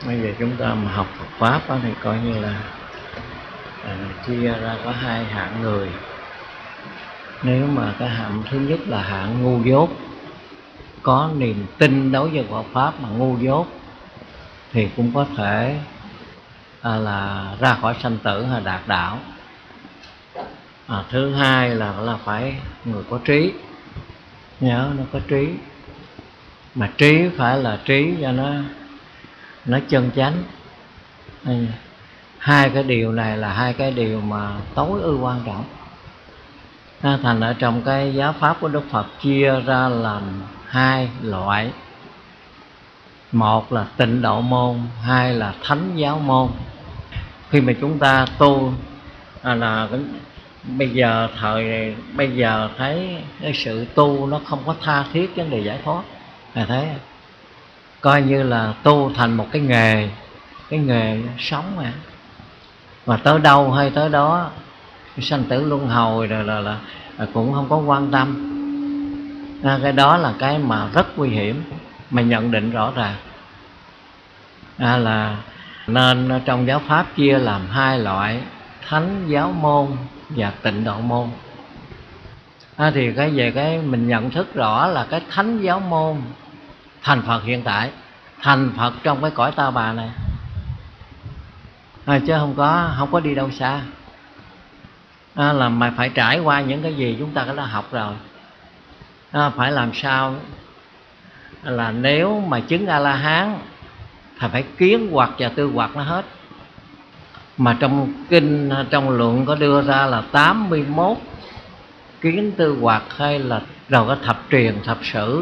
Bây giờ chúng ta mà học Phật Pháp đó, thì coi như là chia ra có hai hạng người. Nếu mà cái hạng thứ nhất là hạng ngu dốt, có niềm tin đối với Phật Pháp mà ngu dốt, thì cũng có thể là ra khỏi sanh tử hay đạt đạo. Thứ hai là phải người có trí, nhớ nó có trí, mà trí phải là trí cho nó chân chánh. Hai cái điều này là hai cái điều mà tối ưu quan trọng. Thành ở trong cái giáo pháp của Đức Phật chia ra làm hai loại. Một là tịnh độ môn, hai là thánh giáo môn. Khi mà chúng ta tu là bây giờ thấy cái sự tu nó không có tha thiết vấn đề giải thoát, là thấy coi như là tu thành một cái nghề sống mà tới đâu hay tới đó, sanh tử luân hồi rồi là cũng không có quan tâm. Cái đó là cái mà rất nguy hiểm, mà nhận định rõ ràng là nên trong giáo pháp chia làm hai loại: thánh giáo môn và tịnh độ môn. Thì về cái mình nhận thức rõ là cái thánh giáo môn thành Phật hiện tại, thành Phật trong cái cõi Ta Bà này, chứ không có đi đâu xa. Là mà phải trải qua những cái gì chúng ta đã học rồi. Phải làm sao là nếu mà chứng A-la-hán thì phải kiến hoặc và tư hoặc nó hết. Mà trong kinh, trong luận có đưa ra là 81 kiến tư hoặc, hay là rồi có thập truyền thập sử.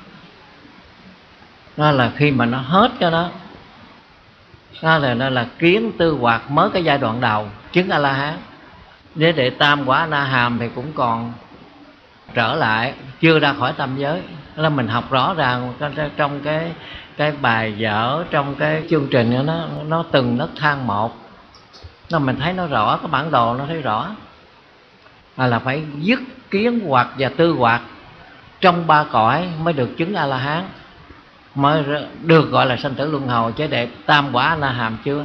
Đó là khi mà nó hết cho nó là kiến tư hoặc mới cái giai đoạn đầu chứng A-la-hán. Với đệ tam quả Na Hàm thì cũng còn trở lại, chưa ra khỏi tam giới. Đó là mình học rõ ràng trong cái bài vở, trong cái chương trình nó từng nấc thang một. Nó mình thấy nó rõ, cái bản đồ nó thấy rõ là phải dứt kiến hoặc và tư hoặc trong ba cõi mới được chứng A-la-hán, mới được gọi là sanh tử luân hồi. Chứ đệ tam quả Na Hàm chưa.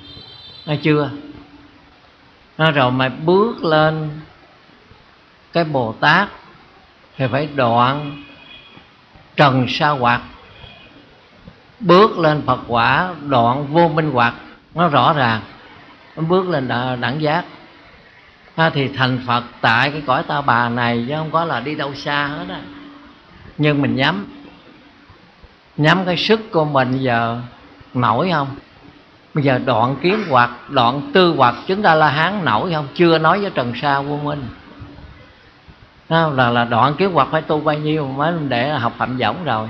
Rồi mà bước lên cái Bồ Tát thì phải đoạn trần sa hoặc, bước lên Phật quả đoạn vô minh hoặc. Nó rõ ràng, nó bước lên đẳng giác. Thì thành Phật tại cái cõi Ta Bà này, chứ không có là đi đâu xa hết á. Nhưng mình nhắm cái sức của mình giờ nổi không? Bây giờ đoạn kiến hoặc, đoạn tư hoặc chứng A-la-hán nổi không? Chưa nói với trần sa vô minh. Là đoạn kiến hoặc phải tu bao nhiêu mới để học Phạm Võng rồi.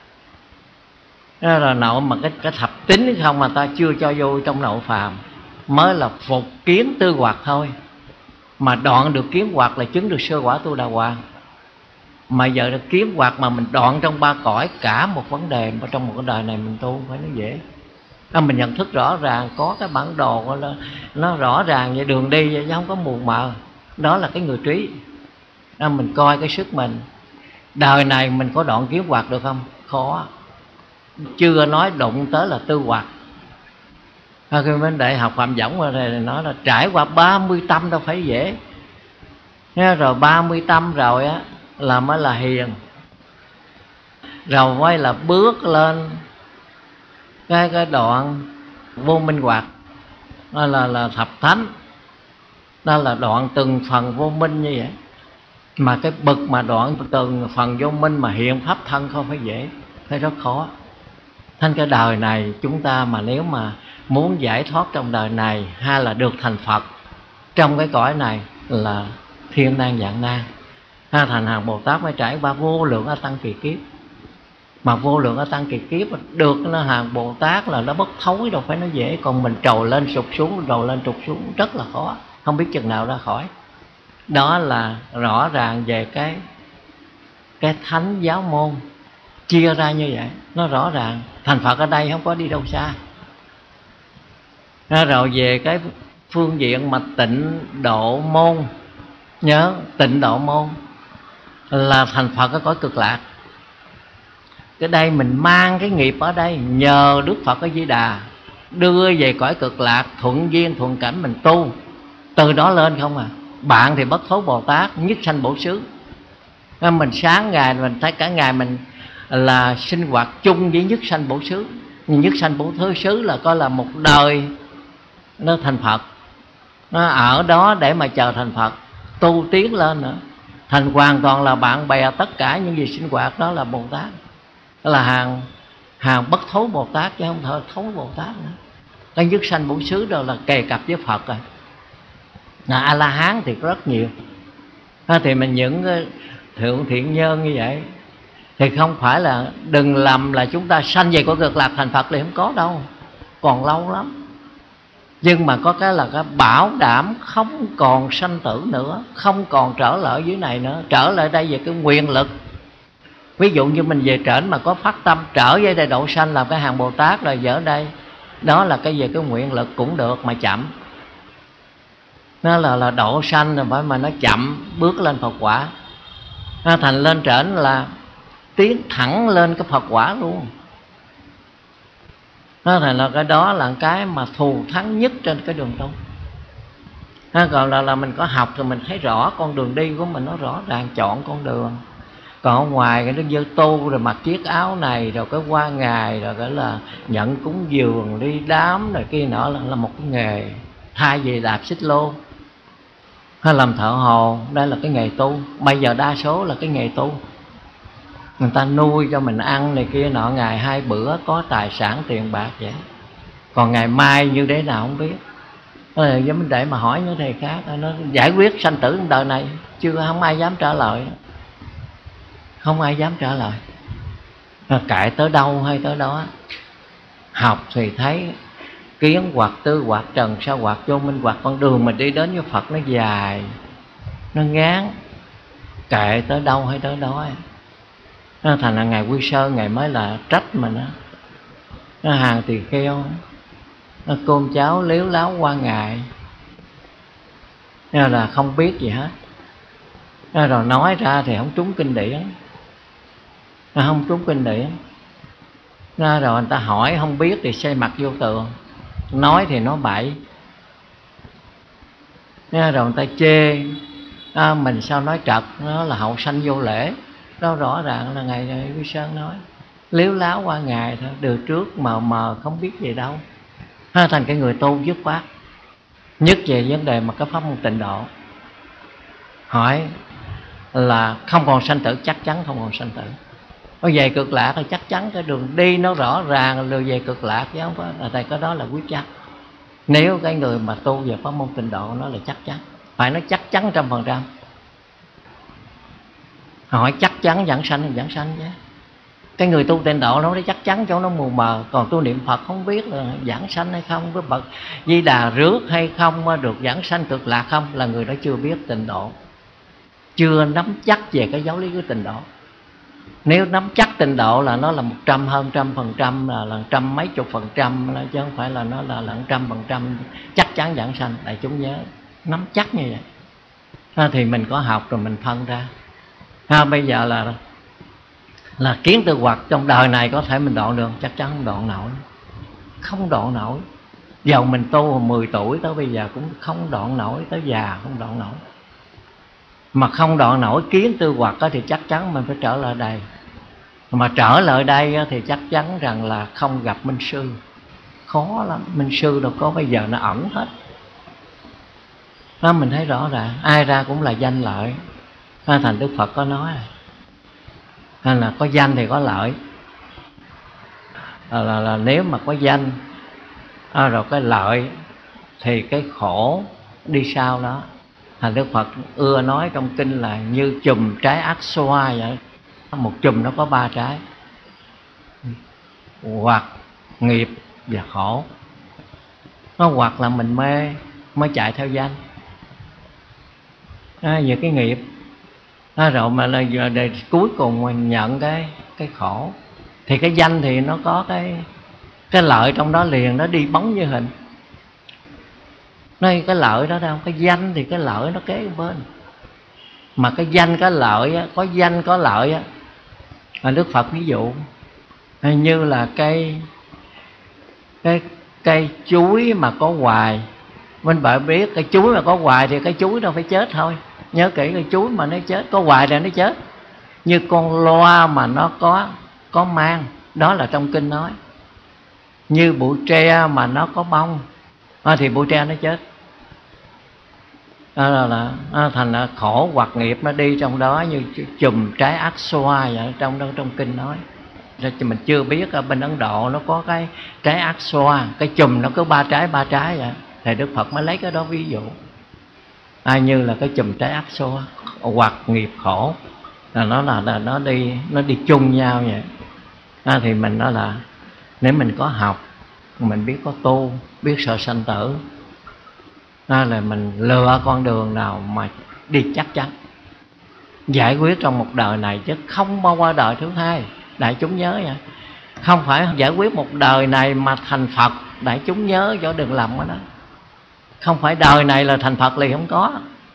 Đó là nội mà cái thập tín không mà ta chưa cho vô trong nội phàm, mới là phục kiến tư hoặc thôi. Mà đoạn được kiến hoặc là chứng được sơ quả Tu Đà Hoàng. Mà giờ được kiến hoặc mà mình đoạn trong ba cõi cả một vấn đề, mà trong một cái đời này mình tu phải nó dễ. Mình nhận thức rõ ràng, có cái bản đồ nó rõ ràng vậy, đường đi vậy chứ không có mù mờ. Đó là cái người trí. Mình coi cái sức mình. Đời này mình có đoạn kiến hoặc được không? Khó. Chưa nói đụng tới là tư hoặc. Khi bên đại học Phạm Võng thì nói là trải qua 30 tâm đâu phải dễ. Rồi 30 tâm rồi á là mới là hiền, rồi mới là bước lên cái đoạn vô minh hoặc, đó là thập thánh. Đó là đoạn từng phần vô minh như vậy. Mà cái bậc mà đoạn từng phần vô minh mà hiện pháp thân không phải dễ, phải rất khó. Thành cái đời này chúng ta mà nếu mà muốn giải thoát trong đời này, hay là được thành Phật trong cái cõi này, là thiên nan vạn nan. Thành hàng Bồ Tát mới trải qua vô lượng A Tăng kỳ kiếp. Mà vô lượng A Tăng kỳ kiếp được nó hàng Bồ Tát là nó bất thối đâu phải nó dễ. Còn mình trồi lên sụp xuống, trồi lên trục xuống rất là khó, không biết chừng nào ra khỏi. Đó là rõ ràng về cái thánh giáo môn chia ra như vậy. Nó rõ ràng thành Phật ở đây không có đi đâu xa. Rồi về cái phương diện mà tịnh độ môn, nhớ tịnh độ môn là thành Phật ở cõi Cực Lạc. Cái đây mình mang cái nghiệp ở đây, nhờ Đức Phật A Di Đà đưa về cõi cực lạc, thuận duyên thuận cảnh mình tu, từ đó lên không à. Bạn thì Bất Thối Bồ Tát, nhất sanh bổ xứ. Mình sáng ngày mình thấy cả ngày mình là sinh hoạt chung với nhất sanh bổ xứ. Nhất sanh bổ thứ xứ là coi là một đời nó thành Phật, nó ở đó để mà chờ thành Phật, tu tiến lên nữa, thành hoàn toàn là bạn bè. Tất cả những gì sinh hoạt đó là Bồ Tát, đó là hàng Bất Thối Bồ Tát, chứ không phải Thối Bồ Tát nữa. Cái nhất sanh bổ xứ đó là kề cặp với Phật rồi. A La Hán thì rất nhiều. Thì mình những thượng thiện nhân như vậy thì không phải là, đừng lầm là chúng ta sanh về của cực lạc thành Phật thì không có đâu, còn lâu lắm. Nhưng mà có cái là cái bảo đảm không còn sanh tử nữa, không còn trở lại dưới này nữa. Trở lại đây về cái nguyện lực. Ví dụ như mình về trển mà có phát tâm trở về đây độ sanh làm cái hàng Bồ Tát rồi ở đây, đó là cái về cái nguyện lực cũng được mà chậm. Nó là độ sanh rồi, phải mà nó chậm bước lên Phật quả. Nó thành lên trển là tiến thẳng lên cái Phật quả luôn. Nó thành là cái đó là cái mà thù thắng nhất trên cái đường tu. Còn là mình có học rồi mình thấy rõ con đường đi của mình, nó rõ ràng chọn con đường. Còn ở ngoài cái dơ tu rồi mặc chiếc áo này, rồi cái qua ngày, rồi cái là nhận cúng dường, đi đám rồi kia nọ là một cái nghề. Thay vì đạp xích lô hay làm thợ hồ, đây là cái nghề tu. Bây giờ đa số là cái nghề tu. Người ta nuôi cho mình ăn này kia nọ, ngày 2 bữa có tài sản tiền bạc vậy. Còn ngày mai như thế nào không biết. Giống để mà hỏi những thầy khác, nó giải quyết sanh tử đời này chưa, không ai dám trả lời. Không ai dám trả lời. Kệ tới đâu hay tới đó. Học thì thấy kiến hoặc tư hoặc trần sa hoặc vô minh hoặc con đường mình đi đến với Phật nó dài, nó ngán. Kệ tới đâu hay tới đó. Nó thành là ngày Quy Sơn, ngày mới là trách mình á. Nó hàng tỳ kheo, nó cơm cháo liếu láo qua ngày, nên là không biết gì hết. Rồi nói ra thì không trúng kinh điển, nó không trúng kinh điển. Rồi người ta hỏi không biết thì xây mặt vô tường, nói thì nói bậy. Rồi người ta chê mình sao nói trật, nó là hậu sanh vô lễ. Đó rõ ràng là ngày Quy Sơn nói liếu láo qua ngày thôi, từ trước mờ không biết gì đâu. Thành cái người tu dứt khoát, nhất về vấn đề mà cái pháp môn tịnh độ. Hỏi là không còn sanh tử, chắc chắn không còn sanh tử. Nó về cực lạc thì chắc chắn cái đường đi nó rõ ràng là về cực lạc, chứ không có là tại cái đó là quyết chắc. Nếu cái người mà tu về pháp môn tịnh độ nó là chắc chắn, phải nói chắc chắn 100%. Hỏi chắc chắn giảng sanh thì giảng sanh chứ. Cái người tu tịnh độ nó nói chắc chắn cho nó mù mờ. Còn tu niệm Phật không biết là giảng sanh hay không, với Phật Di Đà rước hay không, được giảng sanh cực lạc không, là người đó chưa biết tịnh độ, chưa nắm chắc về cái giáo lý của tịnh độ. Nếu nắm chắc tịnh độ là nó là 100 hơn 100%, là trăm mấy chục %, chứ không phải là nó là 100% chắc chắn giảng sanh. Đại chúng nhớ nắm chắc như vậy. Thì mình có học rồi mình phân ra. Bây giờ là kiến tư hoặc trong đời này có thể mình đoạn được, chắc chắn không đoạn nổi. Không đoạn nổi. Dầu mình tu hồi 10 tuổi tới bây giờ cũng không đoạn nổi, tới già không đoạn nổi. Mà không đoạn nổi kiến tư hoặc thì chắc chắn mình phải trở lại đây. Mà trở lại đây thì chắc chắn rằng là không gặp minh sư. Khó lắm, minh sư đâu có, bây giờ nó ẩn hết. Đó mình thấy rõ ràng, ai ra cũng là danh lợi. Thành Đức Phật có nói hay là có danh thì có lợi. Là nếu mà có danh rồi cái lợi thì cái khổ đi sau đó. Thành Đức Phật ưa nói trong kinh là như chùm trái ác xoa vậy. Một chùm nó có 3 trái, hoặc, nghiệp và khổ. Nó hoặc là mình mê mới chạy theo danh, về cái nghiệp. Rồi mà là giờ để cuối cùng mình nhận cái khổ. Thì cái danh thì nó có cái lợi trong đó liền, nó đi bóng như hình. Nói cái lợi đó đâu, cái danh thì cái lợi nó kế bên. Mà cái danh có lợi á, có danh có lợi á. Đức Phật ví dụ Như là cây chuối mà có hoài, mình bạn biết cây chuối mà có hoài thì cây chuối đâu phải chết thôi. Nhớ kỹ, cây chuối mà nó chết, có hoài là nó chết. Như con loa mà nó có mang, đó là trong kinh nói. Như bụi tre mà nó có bông thì bụi tre nó chết. Đó là thành là khổ hoặc nghiệp nó đi trong đó như chùm trái ác xoa vậy, trong kinh nói. Mình chưa biết ở bên Ấn Độ nó có cái trái ác xoa, cái chùm nó có ba trái vậy. Thì Đức Phật mới lấy cái đó ví dụ. Như là cái chùm trái ác xoa hoặc nghiệp khổ, là nó đi chung nhau vậy. Thì mình nói là nếu mình có học, mình biết có tu, biết sợ sanh tử, là mình lựa con đường nào mà đi chắc chắn, giải quyết trong một đời này chứ không bao qua đời thứ hai. Đại chúng nhớ nha, không phải giải quyết một đời này mà thành Phật. Đại chúng nhớ cho đừng lầm ở đó. Không phải đời này là thành Phật liền, không có.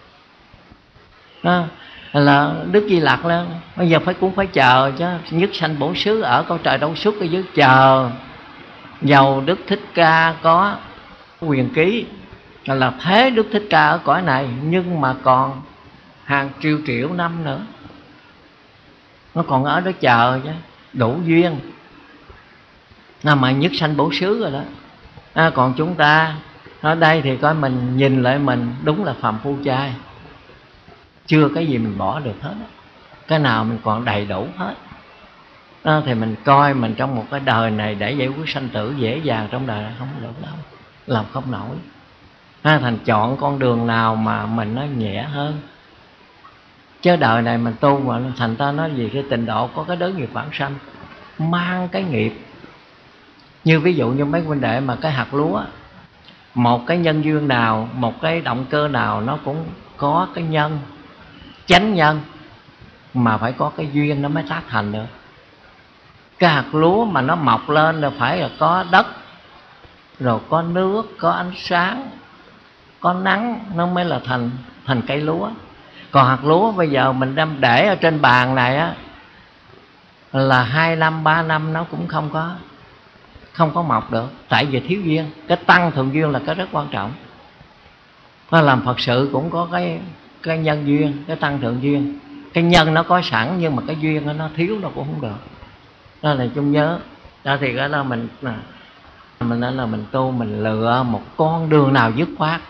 Là Đức Di Lặc lên, bây giờ cũng phải chờ chứ. Nhất sanh bổn xứ ở cõi trời đâu xuất ở dưới, chờ. Dầu Đức Thích Ca có quyền ký là thế Đức Thích Ca ở cõi này, nhưng mà còn hàng triệu năm nữa nó còn ở đó chờ chứ, đủ duyên. Mà nhất sanh bổ xứ rồi đó. Còn chúng ta ở đây thì coi mình nhìn lại mình đúng là phàm phu trai, chưa cái gì mình bỏ được hết, cái nào mình còn đầy đủ hết. Thì mình coi mình trong một cái đời này để giải quyết sanh tử dễ dàng trong đời này không được đâu, làm không nổi. Thành chọn con đường nào mà mình nó nhẹ hơn. Chứ đời này mình tu mà thành ta nói gì cái tịnh độ có cái đới nghiệp vãng sanh, mang cái nghiệp. Như ví dụ như mấy huynh đệ mà cái hạt lúa, một cái nhân duyên nào, một cái động cơ nào nó cũng có cái nhân, chánh nhân, mà phải có cái duyên nó mới tác thành được. Cái hạt lúa mà nó mọc lên là phải là có đất, rồi có nước, có ánh sáng, có nắng, nó mới là thành cây lúa. Còn hạt lúa bây giờ mình đem để ở trên bàn này á, là 2 năm 3 năm nó cũng không có mọc được, tại vì thiếu duyên. Cái tăng thượng duyên là cái rất quan trọng. Nó làm Phật sự cũng có cái nhân duyên, cái tăng thượng duyên. Cái nhân nó có sẵn nhưng mà cái duyên nó thiếu, nó cũng không được. Đó là chúng nhớ. Đó thì cái đó mình nên là mình tu, mình lựa một con đường nào dứt khoát.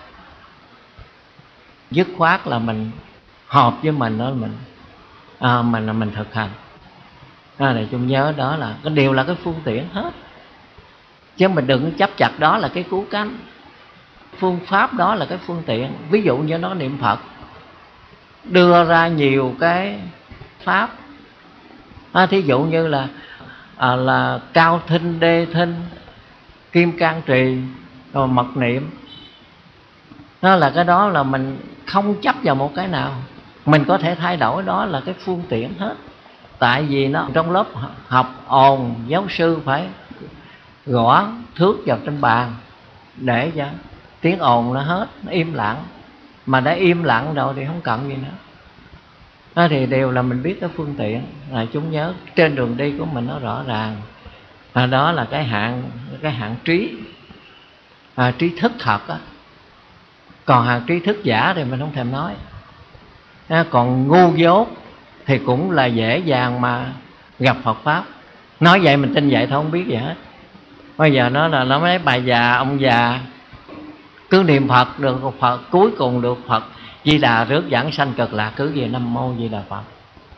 Dứt khoát là mình hợp với mình đó, mình thực hành. Đó là chúng nhớ, đó là cái điều là cái phương tiện hết. Chứ mình đừng chấp chặt đó là cái cứu cánh. Phương pháp đó là cái phương tiện. Ví dụ như nó niệm Phật, đưa ra nhiều cái pháp. Thí dụ như là cao thinh, đê thinh, kim cang trì, rồi mật niệm. Đó là cái đó là mình không chấp vào một cái nào, mình có thể thay đổi, đó là cái phương tiện hết. Tại vì nó trong lớp học ồn, giáo sư phải gõ thước vào trên bàn để cho tiếng ồn nó hết, nó im lặng. Mà đã im lặng rồi thì không cần gì nữa. Đó thì đều là mình biết cái phương tiện. Chúng nhớ trên đường đi của mình nó rõ ràng. Đó là cái hạng trí, trí thức thật á. Còn hạng trí thức giả thì mình không thèm nói. Còn ngu dốt thì cũng là dễ dàng mà gặp Phật Pháp. Nói vậy mình tin vậy thôi, không biết gì hết. Bây giờ nó mấy bà già, ông già cứ niệm Phật được Phật, cuối cùng được Phật Di Đà rước giảng sanh cực lạc, cứ về Nam Mô Di Đà Phật.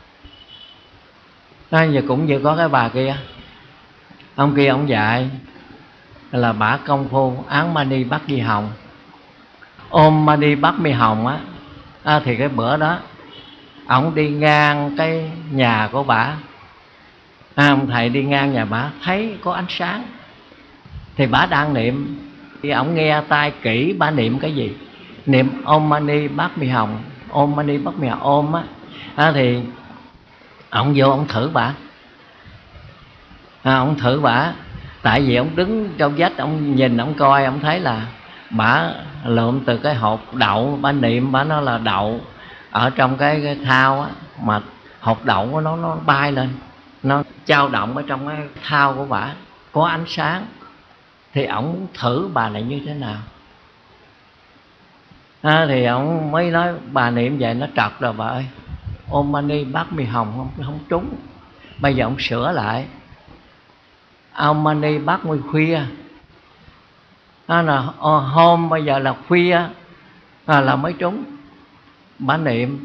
Giờ cũng như có cái bà kia, ông kia ông dạy là bả công phu án Mani Bắt Di Hồng, ôm Mani Bắt Mi Hồng á. Thì cái bữa đó ông đi ngang cái nhà của bả, ông thầy đi ngang nhà bả thấy có ánh sáng, thì bả đang niệm. Thì ông nghe tai kỹ bả niệm cái gì, niệm Om Mani Bắt Mi Hồng, Om Mani Bắt Mi Hồng, ôm á. Thì ông vô ông thử bả, ông thử bả. Tại vì ông đứng trong vách, ông nhìn, ông coi, ông thấy là bả lượm từ cái hột đậu, bả niệm, bả nói là đậu ở trong cái thao á, mà hột đậu của nó bay lên. nó dao động ở trong cái thau của bả, có ánh sáng, thì ổng muốn thử bà này như thế nào. Thì ổng mới nói bà niệm vậy nó trật rồi bà ơi, Om Mani Padme Hum không trúng. Bây giờ ông sửa lại, Om Mani Padme Khuya, là hôm bây giờ là khuya là mới trúng. Bà niệm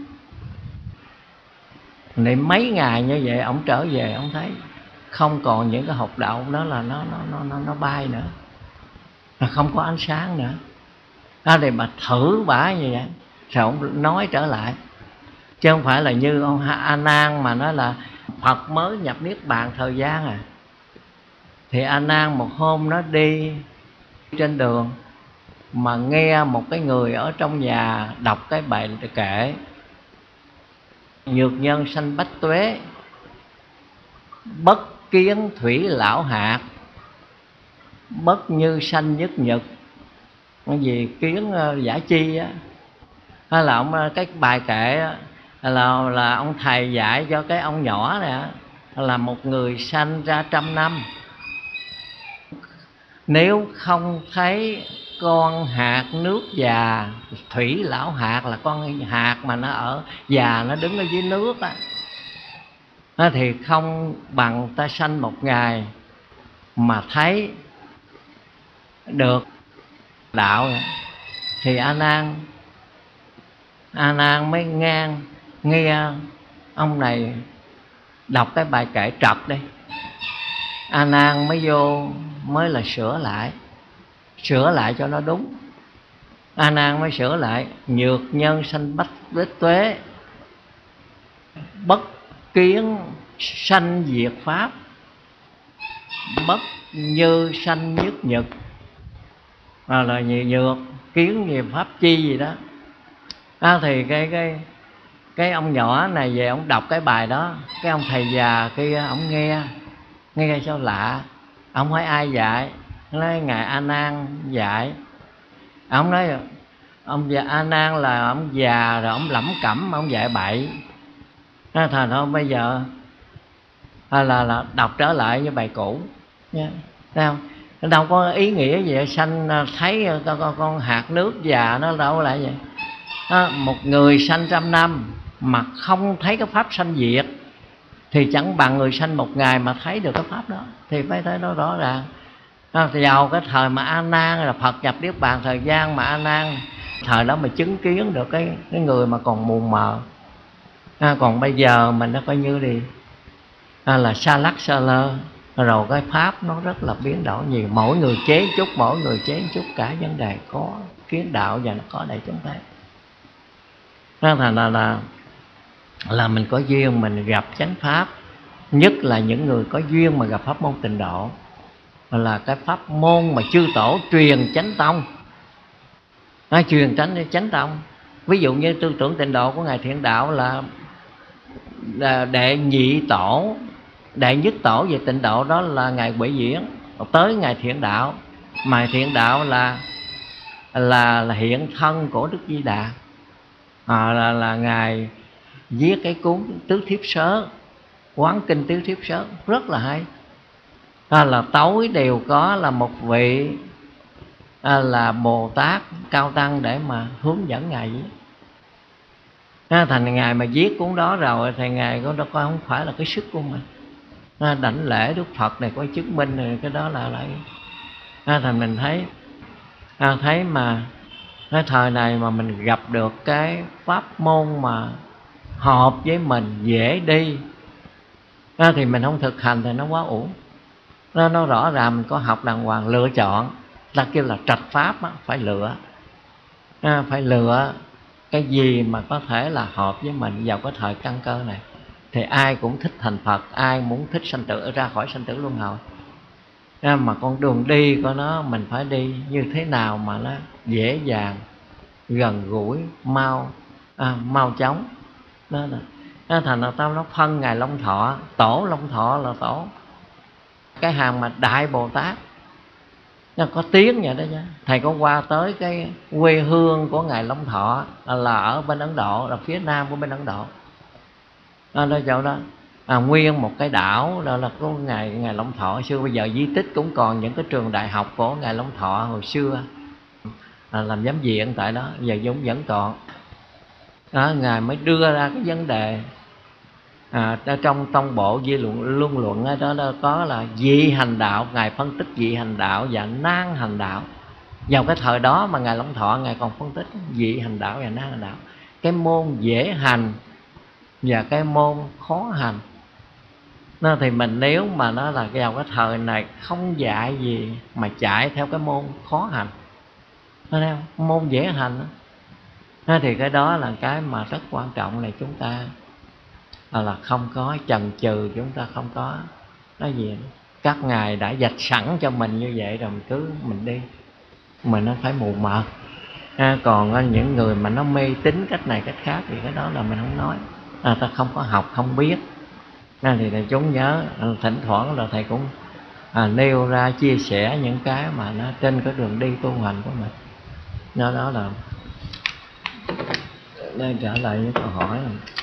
mấy ngày như vậy, ông trở về ông thấy không còn những cái hột đậu đó, là nó bay nữa, là không có ánh sáng nữa. Thì bà thử bả như vậy, rồi ông nói trở lại, chứ không phải là như ông A Nan mà nói là Phật mới nhập niết bàn thời gian à. Thì A Nan một hôm nó đi trên đường mà nghe một cái người ở trong nhà đọc cái bài kệ nhược nhân sanh bách tuế, bất kiến thủy lão hạt, bất như sanh nhất nhật. Cái gì kiến giả chi á, hay là ông cái bài kệ á, là ông thầy dạy cho cái ông nhỏ này á, là một người sanh ra 100 năm, nếu không thấy con hạt nước già, thủy lão hạt là con hạt mà nó ở già, nó đứng ở dưới nước á, thì không bằng ta sanh một ngày mà thấy được đạo. Thì A Nan mới nghe ông này đọc cái bài kệ trật đi. A Nan mới vô mới là sửa lại cho nó đúng. A Nan mới sửa lại nhược nhân sanh bách tuế, bất kiến sanh diệt pháp, bất như sanh nhất nhật. Là nhược kiến gì pháp chi gì đó. Thì cái ông nhỏ này về ông đọc cái bài đó, cái ông thầy già kia ông nghe sao lạ. Ông hỏi ai dạy? Nói ngài A Nan dạy. Ông nói ông già A Nan là ông già rồi, ông lẩm cẩm, ông dạy bậy. Thành thôi bây giờ là đọc trở lại như bài cũ nha. Thấy không? Nó đâu có ý nghĩa gì sanh thấy con hạt nước già, nó đâu lại vậy. Một người sanh 100 năm mà không thấy cái pháp sanh diệt thì chẳng bằng người sanh một ngày mà thấy được cái pháp đó. Thì phải thấy nó rõ ràng. Vào cái thời mà A Nan là Phật nhập niết bàn thời gian mà A Nan thời đó mà chứng kiến được cái người mà còn mù mờ. Còn bây giờ mình nó coi như đi là xa lắc xa lơ, rồi cái pháp nó rất là biến đổi nhiều. Mỗi người chế chút, cả vấn đề có kiến đạo và nó có đại chúng thế. Thành là mình có duyên mình gặp chánh pháp, nhất là những người có duyên mà gặp pháp môn Tịnh Độ, là cái pháp môn mà chư tổ truyền chánh tông. Truyền chánh tông. Ví dụ như tư tưởng Tịnh Độ của ngài Thiện Đạo là đệ nhị tổ, đệ nhất tổ về Tịnh Độ đó là ngài Huệ Diễn, tới ngài Thiện Đạo. Mà Thiện Đạo là hiện thân của Đức Di Đà. Là ngài viết cái cuốn Tứ Thiếp Sớ, Quán Kinh Tứ Thiếp Sớ rất là hay. Là tối đều có là một vị là Bồ Tát Cao Tăng để mà hướng dẫn ngài viết. Thành ngài mà viết cuốn đó rồi thì ngài có đâu không phải là cái sức của mình. Đảnh lễ Đức Phật này có chứng minh rồi, cái đó là lại. Thành mình thấy mà cái thời này mà mình gặp được cái pháp môn mà hợp với mình, dễ đi, thì mình không thực hành thì nó quá uổng. Nó rõ ràng mình có học đàng hoàng, lựa chọn. Ta kêu là trạch pháp á, phải lựa. Phải lựa cái gì mà có thể là hợp với mình vào cái thời căn cơ này. Thì ai cũng thích thành Phật, ai muốn thích sanh tử, ra khỏi sanh tử luân hồi. Mà con đường đi của nó mình phải đi như thế nào mà nó dễ dàng, gần gũi, mau chóng. Đó là thành ra tao nó phân ngài Long Thọ, tổ Long Thọ là tổ cái hàng mà Đại Bồ Tát. Nó có tiếng vậy đó chứ. Thầy có qua tới cái quê hương của ngài Long Thọ là ở bên Ấn Độ, là phía nam của bên Ấn Độ. Đó chỗ đó nguyên một cái đảo. Đó là có ngài Long Thọ xưa. Bây giờ di tích cũng còn những cái trường đại học của ngài Long Thọ hồi xưa làm giám viện tại đó, giờ cũng vẫn còn. Ngài mới đưa ra cái vấn đề trong tông bộ di luận luận ở đó có là dị hành đạo. Ngài phân tích dị hành đạo và nan hành đạo. Vào cái thời đó mà ngài Long Thọ ngài còn phân tích dị hành đạo và nan hành đạo, cái môn dễ hành và cái môn khó hành. Thì mình nếu mà nó là vào cái thời này không dạy gì mà chạy theo cái môn khó hành, thấy không? Môn dễ hành đó. Thì cái đó là cái mà rất quan trọng, là chúng ta là không có chần chừ, chúng ta không có nói gì nữa. Các ngài đã vạch sẵn cho mình như vậy rồi, mình đi, mình nó phải mù mờ. Còn những người mà nó mê tín cách này cách khác thì cái đó là mình không nói. Ta không có học, không biết. Thì thầy chúng nhớ thỉnh thoảng là thầy cũng nêu ra chia sẻ những cái mà nó trên cái đường đi tu hành của mình. Đó là nên trả lời những câu hỏi.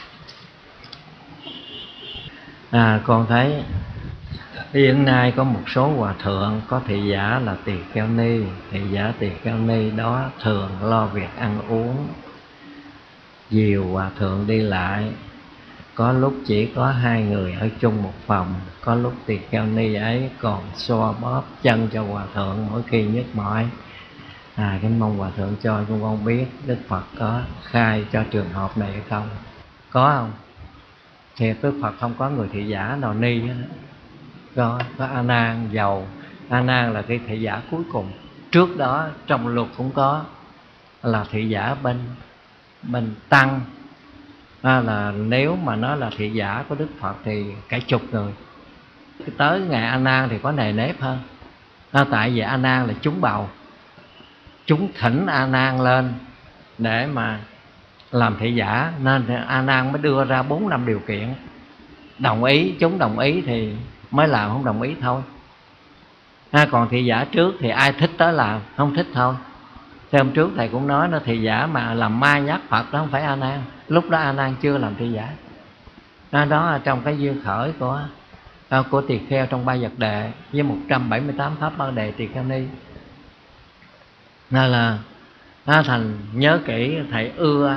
Con thấy hiện nay có một số hòa thượng có thị giả là tỳ kheo ni. Thị giả tỳ kheo ni đó thường lo việc ăn uống, nhiều hòa thượng đi lại. Có lúc chỉ có 2 người ở chung một phòng. Có lúc tỳ kheo ni ấy còn xoa bóp chân cho hòa thượng mỗi khi nhức mỏi. Kính mong hòa thượng cho con biết Đức Phật có khai cho trường hợp này hay không? Có không? Thì Đức Phật không có người thị giả nào ni hết. Có A Nan giàu. A Nan là cái thị giả cuối cùng. Trước đó trong luật cũng có là thị giả bên tăng. Là nếu mà nó là thị giả của Đức Phật thì cả chục người. Tới ngày A Nan thì có nề nếp hơn. Tại vì A Nan là chúng bầu, chúng thỉnh A Nan lên để mà làm thị giả, nên A Nan mới đưa ra 4-5 điều kiện. Đồng ý, chúng đồng ý thì mới làm, không đồng ý thôi. Còn thị giả trước thì ai thích tới làm, không thích thôi. Thế hôm trước thầy cũng nói, nó thị giả mà làm ma nhát Phật đó không phải A Nan. Lúc đó A Nan chưa làm thị giả. Đó là trong cái duyên khởi của tỳ kheo trong Ba Vật Đề với 178 pháp Ba Đề tỳ kheo ni. Nên là thành nhớ kỹ, thầy ưa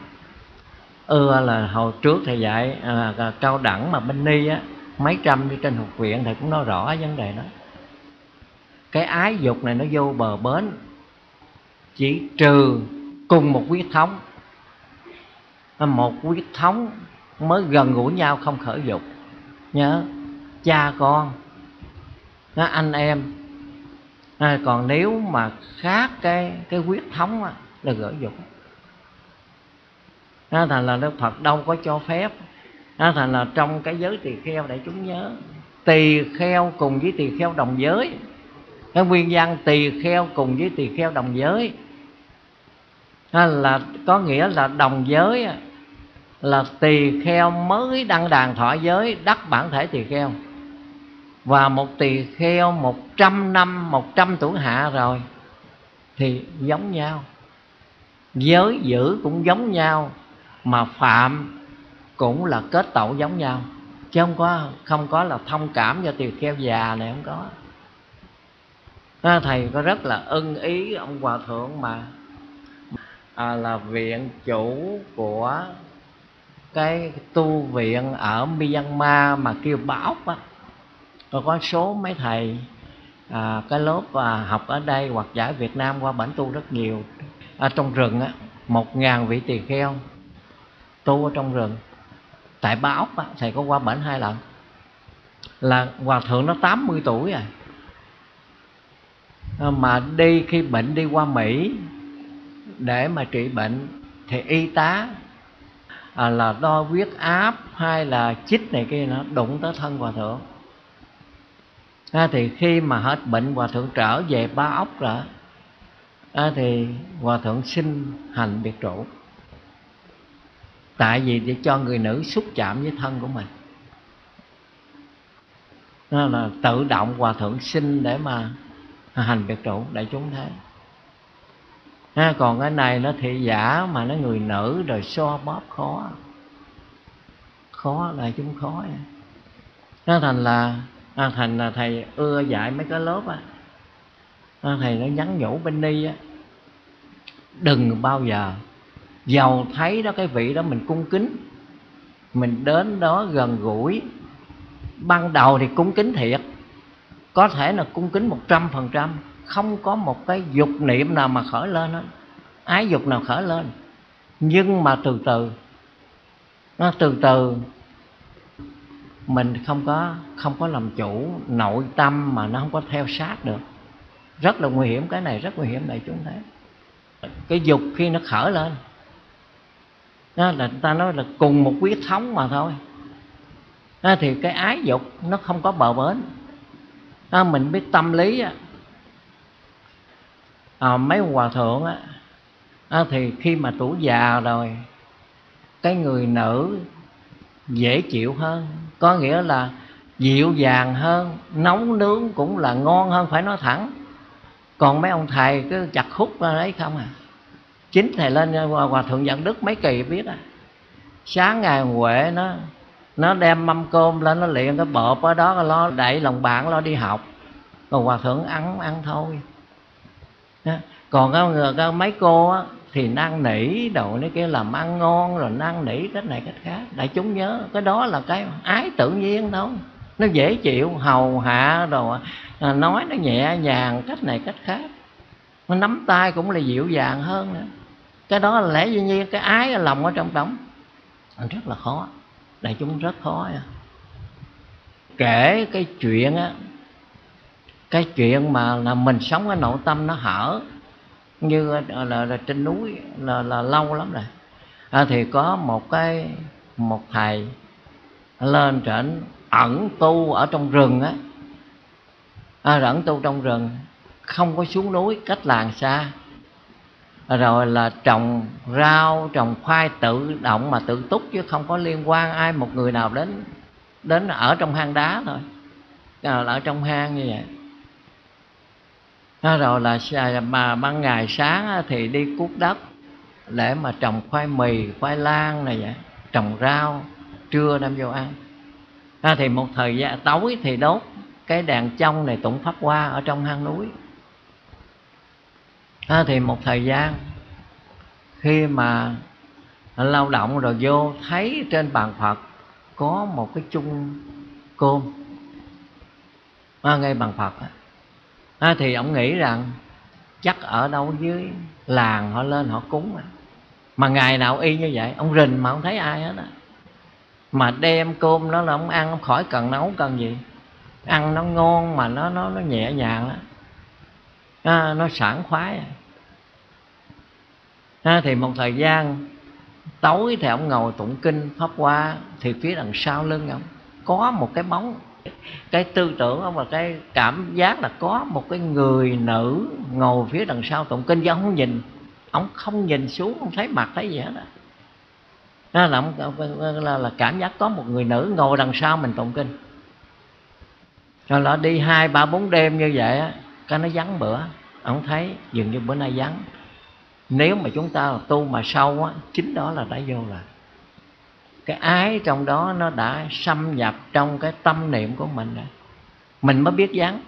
là hồi trước thầy dạy cao đẳng mà bên ni á, mấy trăm đi trên học viện, thầy cũng nói rõ vấn đề đó. Cái ái dục này nó vô bờ bến chỉ trừ cùng một huyết thống. Một huyết thống mới gần gũi nhau không khởi dục. Nhớ cha con, anh em. Còn nếu mà khác cái huyết thống là khởi dục. Thành là Đức Phật đâu có cho phép. Thành là trong cái giới tỳ kheo, để chúng nhớ, tỳ kheo cùng với tỳ kheo đồng giới. Cái nguyên văn tỳ kheo cùng với tỳ kheo đồng giới là có nghĩa là đồng giới là tỳ kheo mới đăng đàn thọ giới, đắc bản thể tỳ kheo. Và một tỳ kheo 100 năm, 100 tuổi hạ rồi thì giống nhau, giới giữ cũng giống nhau, mà phạm cũng là kết tội giống nhau, chứ không có là thông cảm cho tỳ kheo già này, không có. Thầy có rất là ưng ý ông hòa thượng mà là viện chủ của cái tu viện ở Myanmar mà kêu Ba Ốc á. Có số mấy thầy cái lớp học ở đây hoặc giải Việt Nam qua bển tu rất nhiều. Trong rừng á, 1000 vị tỳ kheo tu ở trong rừng. Tại Ba Ốc á, thầy có qua bển 2 lần. Là hòa thượng nó 80 tuổi rồi, mà đi khi bệnh đi qua Mỹ để mà trị bệnh thì y tá là đo huyết áp hay là chích này kia, nó đụng tới thân hòa thượng. Thì khi mà hết bệnh hòa thượng trở về Ba Ốc rồi thì hòa thượng xin hành biệt trụ. Tại vì để cho người nữ xúc chạm với thân của mình, nên là tự động hòa thượng xin để mà hành biệt trụ, đại chúng thấy. Còn cái này nó thị giả mà nó người nữ rồi so bóp khó, đại chúng khó. Nó thành là thầy ưa dạy mấy cái lớp á, thầy nó nhắn nhủ bên Ni á, đừng bao giờ dầu thấy đó cái vị đó mình cung kính, mình đến đó gần gũi, ban đầu thì cung kính thiệt, có thể là cung kính 100%, không có một cái dục niệm nào mà khởi lên đó, ái dục nào khởi lên. Nhưng mà từ từ mình không có làm chủ nội tâm, mà nó không có theo sát được, rất là nguy hiểm. Cái này rất nguy hiểm đại chúng thấy. Cái dục khi nó khởi lên đó là ta nói là cùng một huyết thống mà thôi đó, thì cái ái dục nó không có bờ bến đó. Mình biết tâm lý mấy hòa thượng thì khi mà tuổi già rồi, cái người nữ dễ chịu hơn, có nghĩa là dịu dàng hơn, nấu nướng cũng là ngon hơn, phải nói thẳng. Còn mấy ông thầy cứ chặt khúc ra đấy không à. Chính thầy lên hòa thượng Dẫn Đức mấy kỳ biết sáng ngày Huệ nó đem mâm cơm lên, nó liền cái bợp ở đó, lo đậy lòng bạn lo đi học, còn hòa thượng ăn thôi. Còn cái mấy cô thì năn nỉ đồ này kia, làm ăn ngon rồi năn nỉ cách này cách khác. Đại chúng nhớ cái đó là cái ái tự nhiên thôi, nó dễ chịu, hầu hạ rồi nói nó nhẹ nhàng cách này cách khác, nó nắm tay cũng là dịu dàng hơn nữa. Cái đó là lẽ dĩ nhiên. Cái ái ở lòng ở trong đống rất là khó, đại chúng rất khó. Kể cái chuyện mà là mình sống ở nội tâm nó hở, như là trên núi là lâu lắm rồi. Thì có một thầy lên trển ẩn tu ở trong rừng ẩn tu trong rừng, không có xuống núi, cách làng xa. Rồi là trồng rau, trồng khoai tự động mà tự túc, chứ không có liên quan ai một người nào đến ở trong hang đá thôi, ở trong hang như vậy. Rồi là mà ban ngày sáng thì đi cuốc đất để mà trồng khoai mì, khoai lang này vậy, trồng rau, trưa đem vô ăn. Thì một thời gian tối thì đốt cái đèn trong này tụng pháp hoa ở trong hang núi. Thì một thời gian khi mà lao động rồi vô thấy trên bàn Phật có một cái chung cơm ngay bàn Phật thì ông nghĩ rằng chắc ở đâu dưới làng họ lên họ cúng mà ngày nào y như vậy. Ông rình mà không thấy ai hết mà đem cơm đó là ông ăn, ông khỏi cần nấu cần gì, ăn nó ngon mà nó nhẹ nhàng nó sảng khoái. Thì một thời gian tối thì ông ngồi tụng kinh pháp hoa, thì phía đằng sau lưng ông có một cái bóng. Cái tư tưởng ông và cái cảm giác là có một cái người nữ ngồi phía đằng sau tụng kinh, chứ ông không nhìn, ông không nhìn xuống, không thấy mặt thấy gì hết đó là cảm giác có một người nữ ngồi đằng sau mình tụng kinh. Rồi nó đi 2, 3, 4 đêm như vậy cái nó vắng bữa, ông thấy dường như bữa nay vắng. Nếu mà chúng ta tu mà sâu chính đó là đã vô rồi. Cái ái trong đó nó đã xâm nhập trong cái tâm niệm của mình rồi, mình mới biết vắng.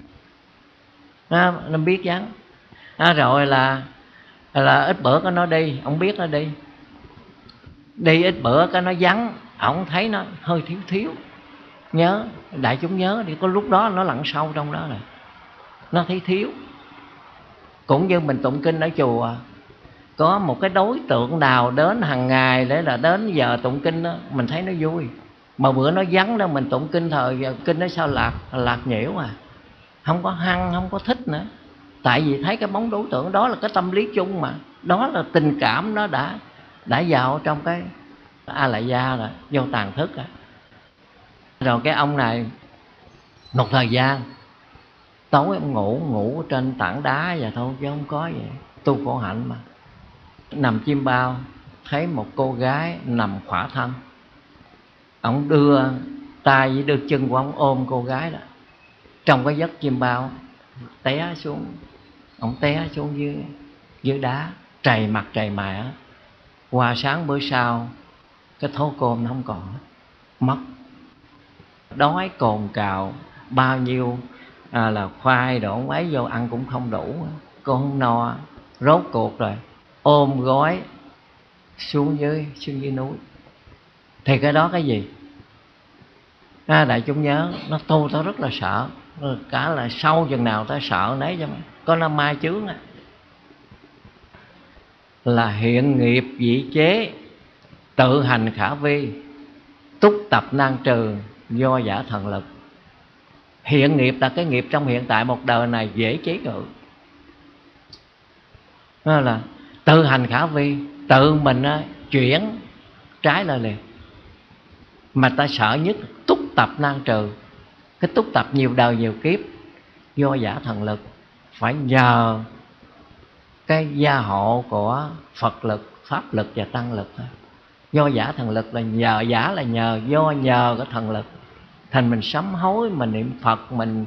Nó biết vắng. Rồi là ít bữa cái nó đi, ông biết nó đi ít bữa cái nó vắng, ông thấy nó hơi thiếu. Nhớ đại chúng nhớ đi, có lúc đó nó lặn sâu trong đó rồi, nó thấy thiếu. Cũng như mình tụng kinh ở chùa, có một cái đối tượng nào đến hàng ngày để là đến giờ tụng kinh đó, mình thấy nó vui. Mà bữa nó vắng đó, mình tụng kinh thời giờ kinh nó sao lạc nhiễu không có hăng, không có thích nữa. Tại vì thấy cái bóng đối tượng đó là cái tâm lý chung mà, đó là tình cảm nó đã vào trong cái a la gia rồi, vô tàn thức rồi. Rồi cái ông này một thời gian tối ông ngủ trên tảng đá vậy thôi, chứ không có gì. Tu khổ hạnh mà, nằm chim bao thấy một cô gái nằm khỏa thân, ông đưa tay với đưa chân của ông ôm cô gái đó trong cái giấc chim bao, té xuống. Ông té xuống dưới đá, trầy mặt trầy mày. Qua sáng bữa sau cái thố cơm nó không còn. mất. Đói cồn cào, bao nhiêu là khoai đổ mấy vô ăn cũng không đủ, con không no, rốt cuộc rồi ôm gói xuống dưới núi. Thì cái đó cái gì? Đại chúng nhớ, nó tu tao rất là sợ, cả là sâu chừng nào ta sợ nấy cho có nó ma chướng á, là hiện nghiệp vị chế, tự hành khả vi, túc tập nan trừ, do giả thần lực. Hiện nghiệp là cái nghiệp trong hiện tại một đời này dễ chế ngự. Đó là tự hành khả vi, tự mình chuyển trái lại liền. Mà ta sợ nhất túc tập nan trừ. Cái túc tập nhiều đời nhiều kiếp, do giả thần lực, phải nhờ cái gia hộ của Phật lực, Pháp lực và Tăng lực thôi. Do giả thần lực là nhờ, giả là nhờ, do nhờ cái thần lực. Thành mình sám hối, mình niệm Phật, mình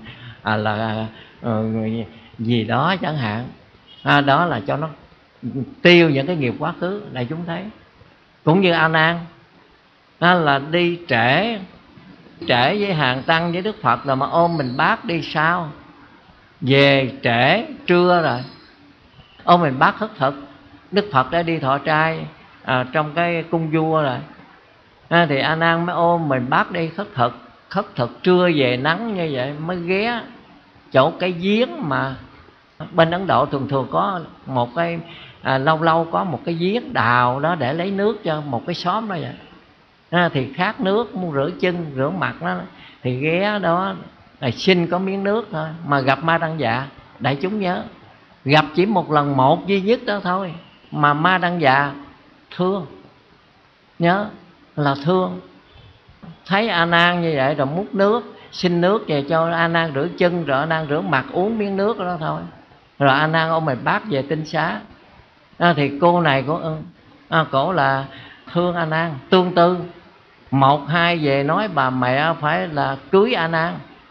gì đó chẳng hạn, đó là cho nó tiêu những cái nghiệp quá khứ. Này chúng thấy cũng như A Nan là đi trễ với hàng tăng với Đức Phật, rồi mà ôm mình bát đi sao, về trễ trưa rồi ôm mình bát khất thực. Đức Phật đã đi thọ trai trong cái cung vua rồi, thì A Nan mới ôm mình bát đi khất thực trưa về nắng như vậy, mới ghé chỗ cái giếng mà bên Ấn Độ thường thường có một cái lâu lâu có một cái giếng đào đó để lấy nước cho một cái xóm đó vậy. Thì khát nước, muốn rửa chân rửa mặt đó, thì ghé đó xin có miếng nước thôi, mà gặp Ma Đăng Dạ. Đại chúng nhớ, gặp chỉ một lần một duy nhất đó thôi, mà Ma Đăng Dạ thương, nhớ là thương. Thấy A Nan như vậy rồi múc nước, xin nước về cho A Nan rửa chân, rồi A Nan rửa mặt, uống miếng nước đó thôi. Rồi A Nan ôm mình bát về tinh xá. Thì cô này cổ là thương A Nan, tương tư. Một hai về nói bà mẹ phải là cưới A Nan,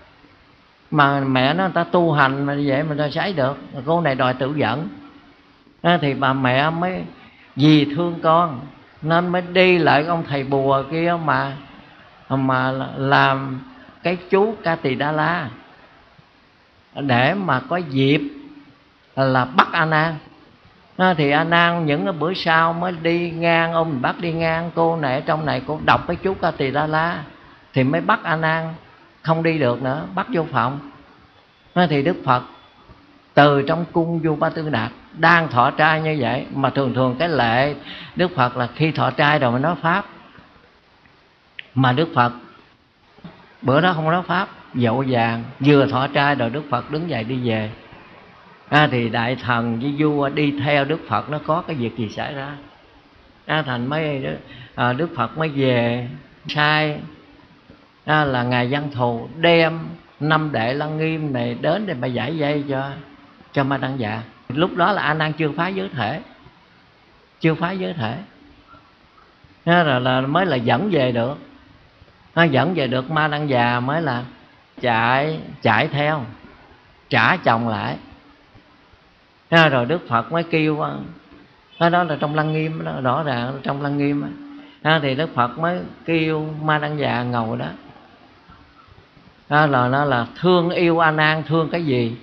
mà mẹ nó người ta tu hành mà vậy mà ta sấy được. Cô này đòi tự dẫn. Thì bà mẹ mới vì thương con nên mới đi lại ông thầy bùa kia mà làm cái chú Ca Tỳ Đa La, để mà có dịp là bắt A Nan. Thì A Nan những cái bữa sau mới đi ngang, ôm mình bắt đi ngang, cô này ở trong này cô đọc cái chú Ca Tỳ Đa La, thì mới bắt A Nan không đi được nữa, bắt vô phòng. Thì Đức Phật từ trong cung Vua Ba Tư Đạt đang thọ trai như vậy, mà thường thường cái lệ Đức Phật là khi thọ trai rồi mới nói pháp, mà Đức Phật bữa đó không nói pháp, dội vàng vừa thọ trai rồi Đức Phật đứng dậy đi về. Thì đại thần với vua đi theo Đức Phật, nó có cái việc gì xảy ra, thành mấy Đức Phật mới về sai là ngài Văn Thù đem 5 đệ Lăng Nghiêm này đến để mà giải dây cho Ma Đăng Dạ. Lúc đó là A Nan chưa phá giới thể, rồi là mới là dẫn về được. Dẫn về được Ma Đăng Dạ mới là chạy theo trả chồng lại. Rồi Đức Phật mới kêu, đó là trong Lăng Nghiêm đó, rõ ràng trong Lăng Nghiêm đó. Thì Đức Phật mới kêu Ma Đăng Dạ ngồi đó. Nó là thương yêu A Nan, thương cái gì?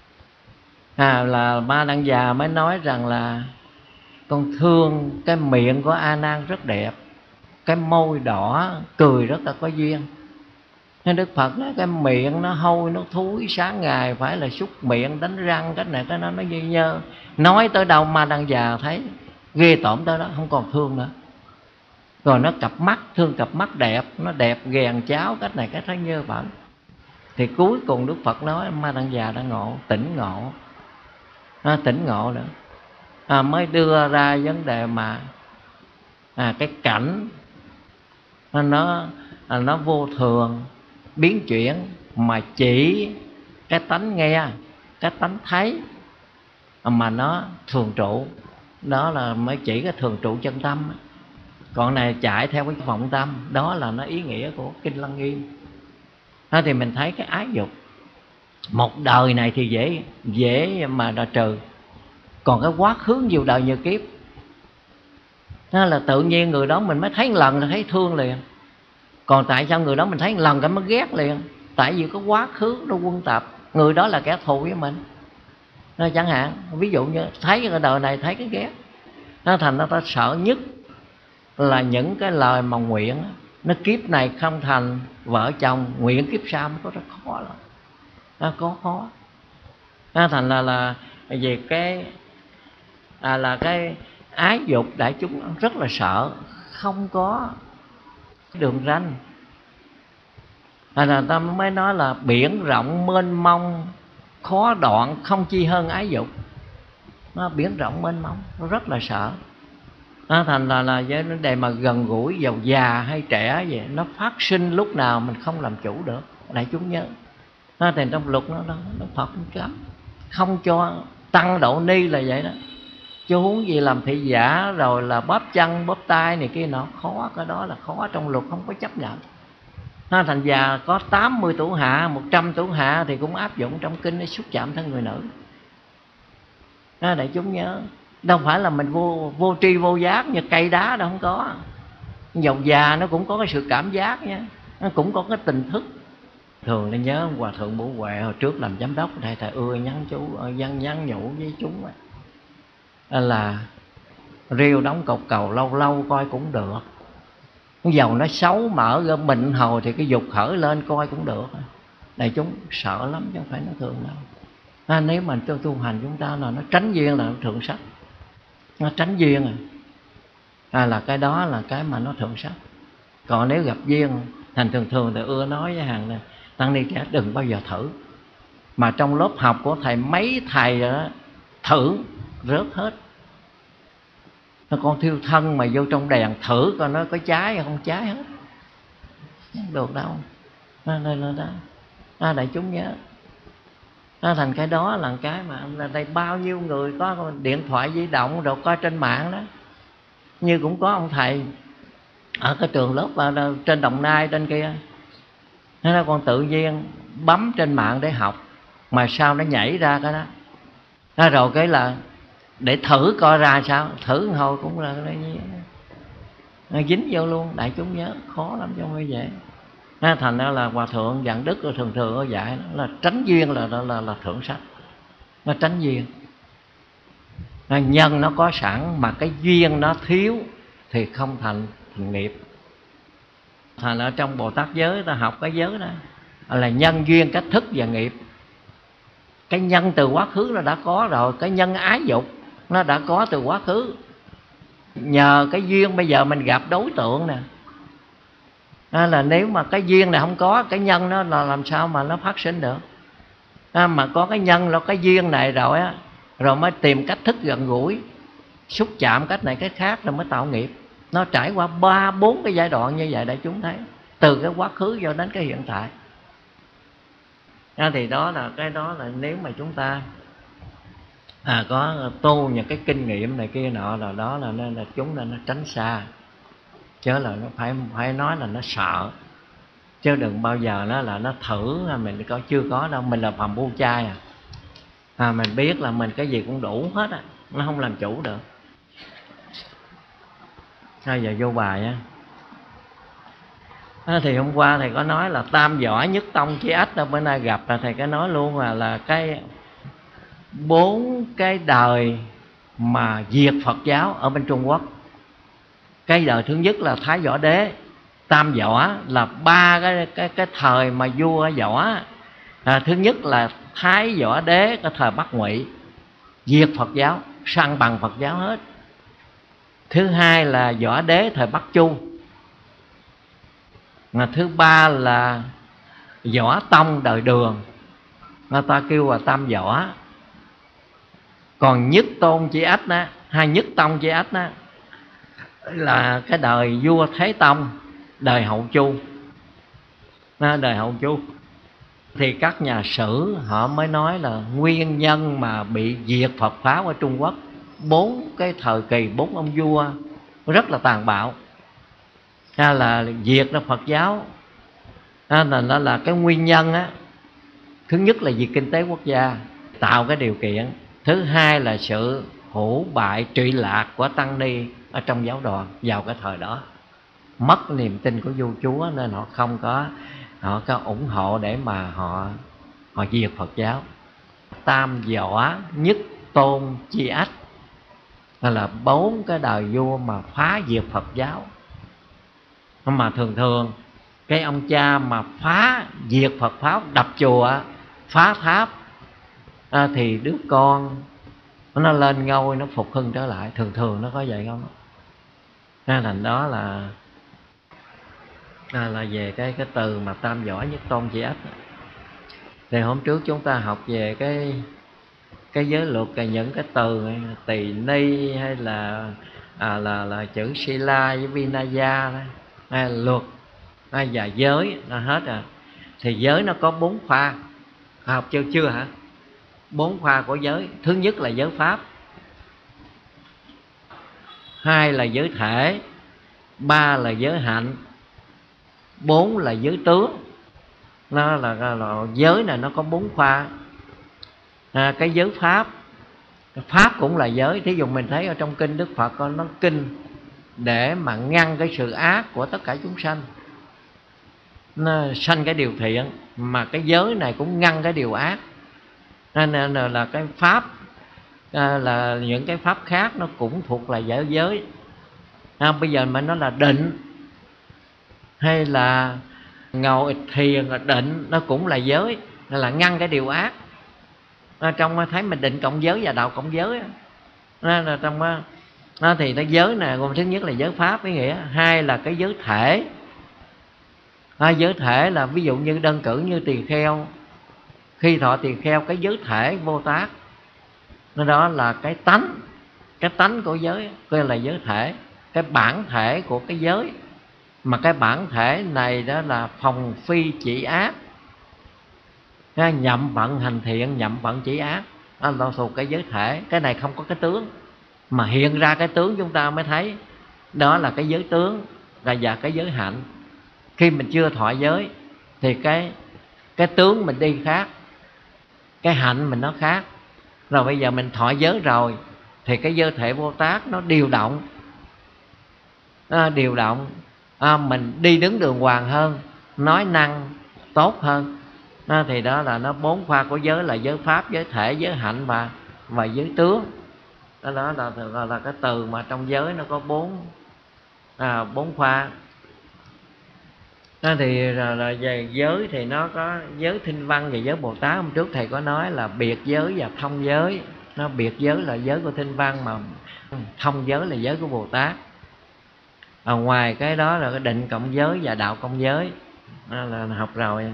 Là Ma Đăng Dạ mới nói rằng là con thương cái miệng của A Nan rất đẹp, cái môi đỏ, cười rất là có duyên. Nên Đức Phật nói cái miệng nó hôi, nó thúi, sáng ngày phải là súc miệng, đánh răng, cái này cái nó dơ nhơ. Nói tới đâu Ma Đăng Dạ thấy ghê tởm tới đó, không còn thương nữa. Rồi nó cặp mắt, thương cặp mắt đẹp, nó đẹp ghèn cháo, cái này cái thấy nhơ bẩn. Thì cuối cùng Đức Phật nói Ma Đăng Dạ đã tỉnh ngộ nữa. Mới đưa ra vấn đề mà cái cảnh nó vô thường biến chuyển, mà chỉ cái tánh nghe, cái tánh thấy mà nó thường trụ, đó là mới chỉ cái thường trụ chân tâm. Còn này chạy theo cái vọng tâm, đó là nó ý nghĩa của Kinh Lăng Nghiêm. Thì mình thấy cái ái dục một đời này thì dễ mà đòi trừ, còn cái quá khứ nhiều đời nhiều kiếp đó là tự nhiên người đó mình mới thấy một lần là thấy thương liền. Còn tại sao người đó mình thấy một lần cái mới ghét liền? Tại vì có quá khứ nó quân tập, người đó là kẻ thù với mình. Nó chẳng hạn ví dụ như thấy cái đời này thấy cái ghét, nó thành nó ta sợ nhất là những cái lời mà nguyện nó kiếp này không thành vợ chồng, nguyện kiếp sau mới có, rất khó lắm. Nó có khó. Nó thành là về cái là cái ái dục, đại chúng rất là sợ, không có đường ranh. Là ta mới nói là biển rộng mênh mông khó đoạn, không chi hơn ái dục. Nó biển rộng mênh mông, nó rất là sợ. Nó thành là vấn đề mà gần gũi giàu già hay trẻ vậy, nó phát sinh lúc nào mình không làm chủ được. Đại chúng nhớ, nó thì trong luật nó Phật cấm không cho tăng độ ni là vậy đó. Chứ huống gì làm thị giả rồi là bóp chân bóp tay này kia nọ, khó. Cái đó là khó, trong luật không có chấp nhận. Nó thành già có 80 tuổi hạ, 100 tuổi hạ thì cũng áp dụng trong kinh để xúc chạm thân người nữ. Đó, đại chúng nhớ, đâu phải là mình vô tri vô giác như cây đá đâu, không có. Dầu già nó cũng có cái sự cảm giác nha, nó cũng có cái tình thức. Thường nên nhớ Hòa Thượng Bổ Huệ hồi trước làm giám đốc, thầy nhắn chú nhắn nhủ với chúng là riêu đóng cột cầu lâu lâu coi cũng được. Dầu nó xấu mà ở bệnh hồi thì cái dục khởi lên coi cũng được. Đại chúng sợ lắm chứ không phải nó thường đâu. Nếu mà tu hành chúng ta là nó tránh duyên là nó thượng sách. Nó tránh duyên là cái đó là cái mà nó thượng sách. Còn nếu gặp duyên, thành thường thì nói với hàng này, tăng ni trẻ đừng bao giờ thử. Mà trong lớp học của thầy mấy thầy rồi đó, thử rớt hết. Nó con thiêu thân mà vô trong đèn thử coi nó có cháy hay không cháy hết, không được đâu. Nên đó đại chúng nhớ. Nó thành cái đó là cái mà là đây bao nhiêu người có điện thoại di động rồi coi trên mạng đó. Như cũng có ông thầy ở cái trường lớp trên Đồng Nai trên kia, nó còn tự nhiên bấm trên mạng để học, mà sao nó nhảy ra cái đó. Rồi cái là để thử coi ra sao, thử hồi cũng là nó dính vô luôn. Đại chúng nhớ, khó lắm chứ không phải dễ. Thành ra là Hòa Thượng Dạng Đức thường có dạy là tránh duyên là thượng sách. Nó tránh duyên, nhân nó có sẵn mà cái duyên nó thiếu thì không thành nghiệp. Thành ở trong Bồ Tát giới ta học cái giới đó là nhân duyên, cách thức và nghiệp. Cái nhân từ quá khứ nó đã có rồi, cái nhân ái dục nó đã có từ quá khứ. Nhờ cái duyên bây giờ mình gặp đối tượng nè, là nếu mà cái duyên này không có, cái nhân nó là làm sao mà nó phát sinh được. Mà có cái nhân là cái duyên này rồi á, rồi mới tìm cách thức gần gũi, xúc chạm cách này cách khác, rồi mới tạo nghiệp. Nó trải qua 3-4 cái giai đoạn như vậy để chúng thấy, từ cái quá khứ cho đến cái hiện tại. Thì đó là cái đó là nếu mà chúng ta có tu những cái kinh nghiệm này kia nọ, rồi đó là nên là chúng nên nó tránh xa, chứ là nó phải nói là nó sợ, chứ đừng bao giờ nó là nó thử. Mình chưa có đâu, mình là phàm phu trai mình biết là mình cái gì cũng đủ hết nó không làm chủ được. Bây giờ vô bài á. Thì hôm qua thầy có nói là tam võ nhất tông chí ách, bữa nay gặp là thầy có nói luôn là cái 4 cái đời mà diệt Phật giáo ở bên Trung Quốc. Cái đời thứ nhất là Thái Võ Đế, tam võ là 3 cái thời mà vua võ. Thứ nhất là Thái Võ Đế cái thời Bắc Ngụy, diệt Phật giáo, săn bằng Phật giáo hết. Thứ hai là Võ Đế thời Bắc Chu. Thứ ba là Võ Tông đời Đường, người ta kêu là tam võ. Còn nhất tôn chí ách đó, hai nhất tông chí ách đó là cái đời vua Thế Tông, đời Hậu Chu. Đời Hậu Chu thì các nhà sử họ mới nói là nguyên nhân mà bị diệt Phật pháp ở Trung Quốc 4 cái thời kỳ, 4 ông vua rất là tàn bạo, là diệt ra Phật giáo. Là cái nguyên nhân thứ nhất là vì kinh tế quốc gia tạo cái điều kiện, thứ hai là sự hủ bại trụy lạc của tăng ni ở trong giáo đoàn vào cái thời đó. mất niềm tin của vua chúa nên họ không có ủng hộ để mà họ diệt Phật giáo. Tam võ nhất tôn chi ách là 4 cái đời vua mà phá diệt Phật giáo. Mà thường cái ông cha mà phá diệt Phật pháp, đập chùa, phá tháp, thì đứa con nó lên ngôi, nó phục hưng trở lại. Thường nó có vậy không? Thành đó là về cái từ mà tam võ nhất tôn chi ách. Thì hôm trước chúng ta học về cái giới luật, những cái từ tỳ ni hay là chữ sila với vinaya đó, hay luật và giới là hết rồi. Thì giới nó có 4 khoa. Học chưa hả? 4 khoa của giới. Thứ nhất là giới pháp, 2 là giới thể, 3 là giới hạnh, 4 là giới tướng. Nó là giới này nó có 4 khoa. Cái giới pháp, pháp cũng là giới. Thí dụ mình thấy ở trong kinh Đức Phật nó kinh để mà ngăn cái sự ác của tất cả chúng sanh, nó sanh cái điều thiện, mà cái giới này cũng ngăn cái điều ác. Nên là cái pháp, là những cái pháp khác nó cũng thuộc là giới. Bây giờ mà nó là định hay là ngồi thiền là định, nó cũng là giới, là ngăn cái điều ác. Trong thấy mình định cộng giới và đạo cộng giới, nên là trong thì nó giới nè, gồm thứ nhất là giới pháp với nghĩa, 2 là cái giới thể. Giới thể là ví dụ như đơn cử như tỳ kheo, khi thọ tỳ kheo, cái giới thể Bồ Tát, nó đó là cái tánh của giới, coi là giới thể, cái bản thể của cái giới. Mà cái bản thể này đó là phòng phi chỉ ác, nhậm vận hành thiện, nhậm vận chỉ ác, đó là thuộc cái giới thể. Cái này không có cái tướng, mà hiện ra cái tướng chúng ta mới thấy, đó là cái giới tướng và cái giới hạnh. Khi mình chưa thọ giới thì cái tướng mình đi khác, cái hạnh mình nó khác. Rồi bây giờ mình thọ giới rồi thì cái giới thể Bồ Tát nó điều động, mình đi đứng đường hoàng hơn, nói năng tốt hơn. Thì đó là nó 4 khoa của giới, là giới pháp, giới thể, giới hạnh và giới tướng. Đó là cái từ mà trong giới nó có 4 khoa. Thì là về giới thì nó có giới Thinh Văn và giới Bồ Tát. Hôm trước thầy có nói là biệt giới và thông giới. Nó biệt giới là giới của Thinh Văn, mà thông giới là giới của Bồ Tát. Ngoài cái đó là cái định cộng giới và đạo cộng giới, là học rồi.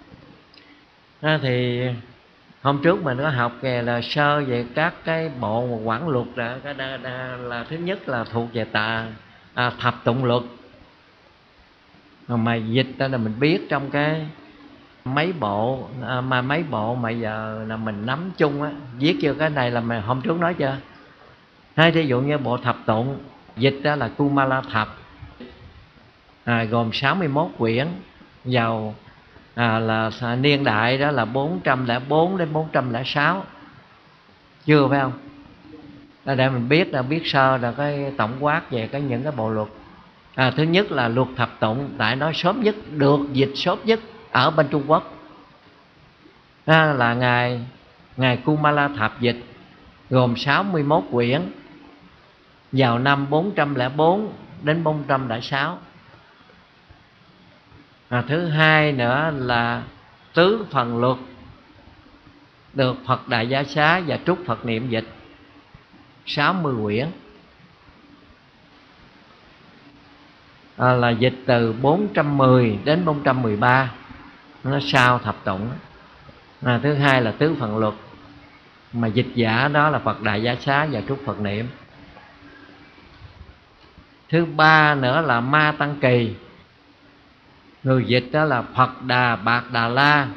Thì hôm trước mình có học về là sơ về các cái bộ quản luật, là thứ nhất là thuộc về thập tụng luật. Mà dịch ra là mình biết trong cái mấy bộ mà giờ là mình nắm chung á, viết chưa? Cái này là mình hôm trước nói chưa? Hay thí dụ như bộ thập tụng, dịch ra là Kumala thập, gồm 61 quyển, vào là niên đại đó là 404 đến 406. Chưa phải không? Để mình biết sơ là cái tổng quát về những cái bộ luật. Thứ nhất là luật thập tụng, tại nó sớm nhất, được dịch sớm nhất ở bên Trung Quốc. Là ngài Kumala thập dịch, gồm 61 quyển, vào năm 404 đến 406. Thứ hai nữa là tứ phần luật, được Phật Đại Gia Xá và Trúc Phật Niệm dịch, 60 quyển. Là dịch từ 410 đến 413, nó sau thập tụng. Thứ hai là tứ phần luật, mà dịch giả đó là Phật Đại Gia Xá và Trúc Phật Niệm. Thứ ba nữa là Ma Tăng Kỳ, người dịch đó là Phật Đà Bạc Đà La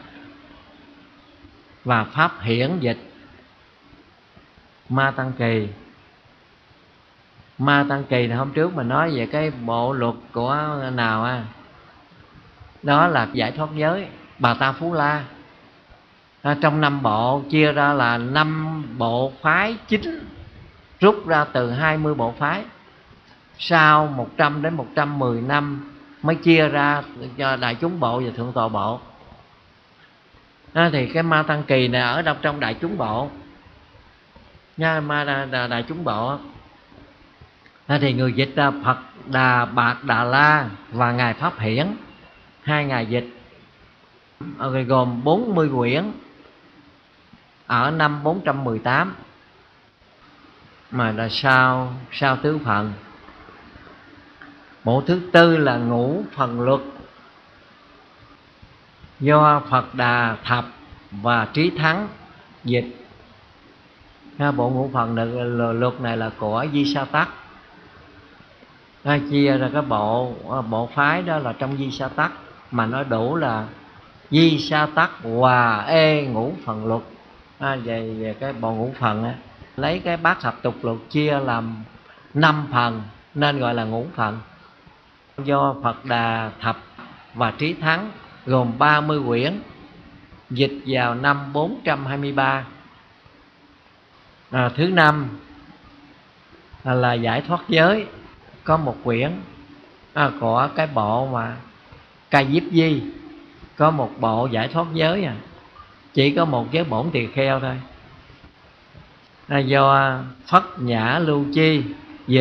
và Pháp Hiển dịch. Ma Tăng Kỳ thì hôm trước mình nói về cái bộ luật của nào đó là giải thoát giới Bà Ta Phú La. Trong 5 bộ chia ra là 5 bộ phái chính, rút ra từ 20 bộ phái. sau 100 đến 110 năm mới chia ra cho Đại Chúng Bộ và Thượng Tọa Bộ. Thì cái Ma Tăng Kỳ này ở đâu trong Đại Chúng Bộ nha, Đại Chúng Bộ. Thì người dịch là Phật Đà Bạc Đà La và Ngài Pháp Hiển, hai ngài dịch, gồm 40 quyển ở năm 418, mà là sau tứ phần. Bộ thứ tư là Ngũ Phần Luật, do Phật Đà Thập và Trí Thắng dịch. Bộ Ngũ Phần Luật này là của Di Sa Tắc, chia ra cái bộ phái đó là trong Di Sa Tắc, mà nó đủ là Di Sa Tắc Hòa Ê Ngũ Phần Luật. Về cái bộ ngũ phần á, lấy cái Bát Thập Tục Luật chia làm 5 phần nên gọi là ngũ phần. Do Phật Đà Thập và Trí Thắng gồm 30 quyển, dịch vào năm 423. Thứ năm là Giải Thoát Giới, có một quyển của cái bộ mà Ca Diếp Di, có một bộ Giải Thoát Giới, chỉ có một giới bổn tỳ kheo thôi. Do Phất Nhã Lưu Chi dịch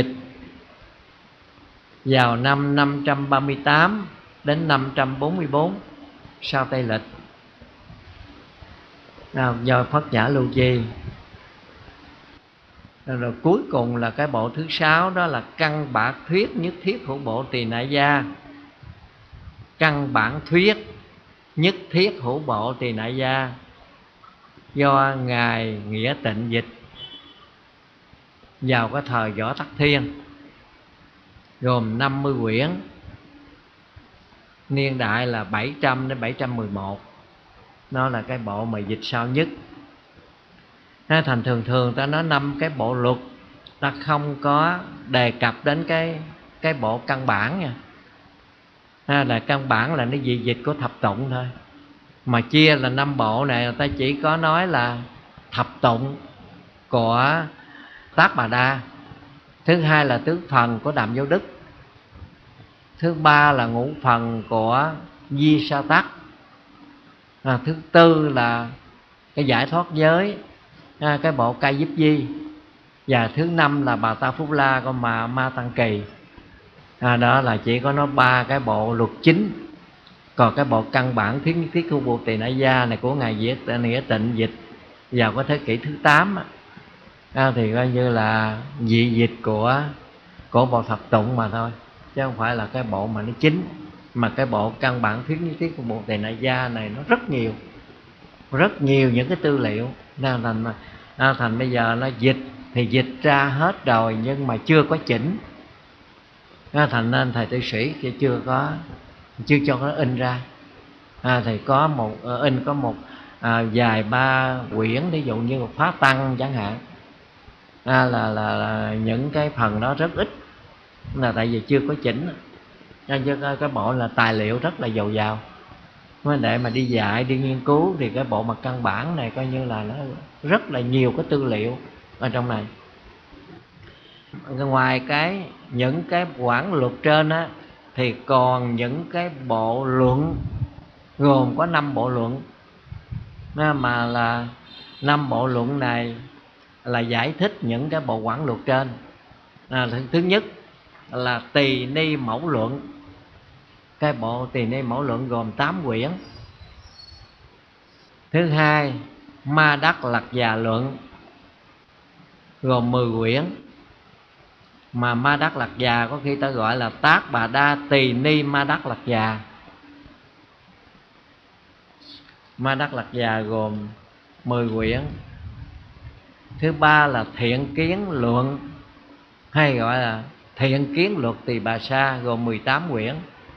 vào năm 538 đến 544 sau Tây Lịch. Do Phất Nhã Lưu Chi. Rồi cuối cùng là cái bộ thứ 6, đó là Căn Bản Thuyết Nhất Thiết Hữu Bộ Tỳ Nại Gia. Căn Bản Thuyết Nhất Thiết Hữu Bộ Tỳ Nại Gia, do Ngài Nghĩa Tịnh dịch vào cái thời Võ Tắc Thiên, gồm 50 quyển, niên đại là 700 đến 711. Nó là cái bộ mà dịch sau nhất. Thành thường ta nói 5 cái bộ luật, ta không có đề cập đến cái bộ căn bản nha. Là căn bản là nó dịch của thập tụng thôi, mà chia là 5 bộ này ta chỉ có nói là thập tụng của Tác Bà Đa, thứ hai là tứ phần của Đàm Vô Đức, thứ ba là ngũ phần của Di Sa Tắc, thứ tư là cái Giải Thoát Giới, cái bộ Ca Diếp Di, và thứ năm là Bà Ta Phúc La của Ma Tăng Kỳ. Đó là chỉ có nói 3 cái bộ luật chính. Còn cái bộ Căn Bản Thuyết Nhất Thiết Hữu Bộ Tỳ Nại Gia này của Ngài Nghĩa Tịnh dịch vào cái thế kỷ thứ 8 thì coi như là dị dịch của bộ thập tụng mà thôi, chứ không phải là cái bộ mà nó chính. Mà cái bộ Căn Bản Thuyết Nhất Thiết Hữu Bộ Tỳ Nại Gia này nó rất nhiều những cái tư liệu, nên thành bây giờ nó dịch thì dịch ra hết rồi nhưng mà chưa có chỉnh. Thành nên thầy tu sĩ thì chưa cho nó in ra. Thì có một in có một vài 3 quyển, ví dụ như một Phá Tăng chẳng hạn, là những cái phần đó rất ít, là tại vì chưa có chỉnh. Chứ cái bộ là tài liệu rất là dồi dào, để mà đi dạy đi nghiên cứu thì cái bộ mà căn bản này coi như là nó rất là nhiều cái tư liệu ở trong này. Ngoài những cái quản luật trên á, thì còn những cái bộ luận, gồm có 5 bộ luận, mà là 5 bộ luận này là giải thích những cái bộ quản luật trên. Thứ nhất là Tỳ Ni Mẫu Luận. Cái bộ Tỳ Ni Mẫu Luận gồm 8 quyển. Thứ hai, Ma Đắc Lặc Già Luận gồm 10 quyển. Mà Ma Đắc Lặc Già có khi ta gọi là Tác Bà Đa Tỳ Ni Ma Đắc Lặc Già. Ma Đắc Lặc Già gồm 10 quyển. Thứ ba là Thiện Kiến Luận, hay gọi là Thiện Kiến Luật Tỳ Bà Sa, gồm 18 quyển.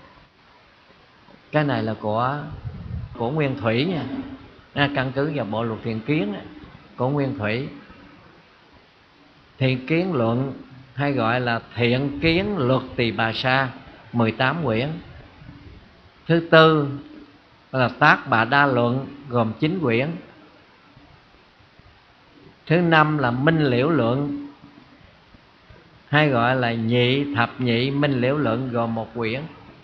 Cái này là của Nguyên Thủy nha, căn cứ vào bộ luật Thiện Kiến của Nguyên Thủy. Thiện Kiến Luận hay gọi là Thiện Kiến Luật Tỳ Bà Sa, 18 quyển. Thứ tư là Tác Bà Đa Luận, gồm 9 quyển. Thứ năm là Minh Liễu Luận, hay gọi là nhị thập nhị minh liễu luận, gồm một quyển.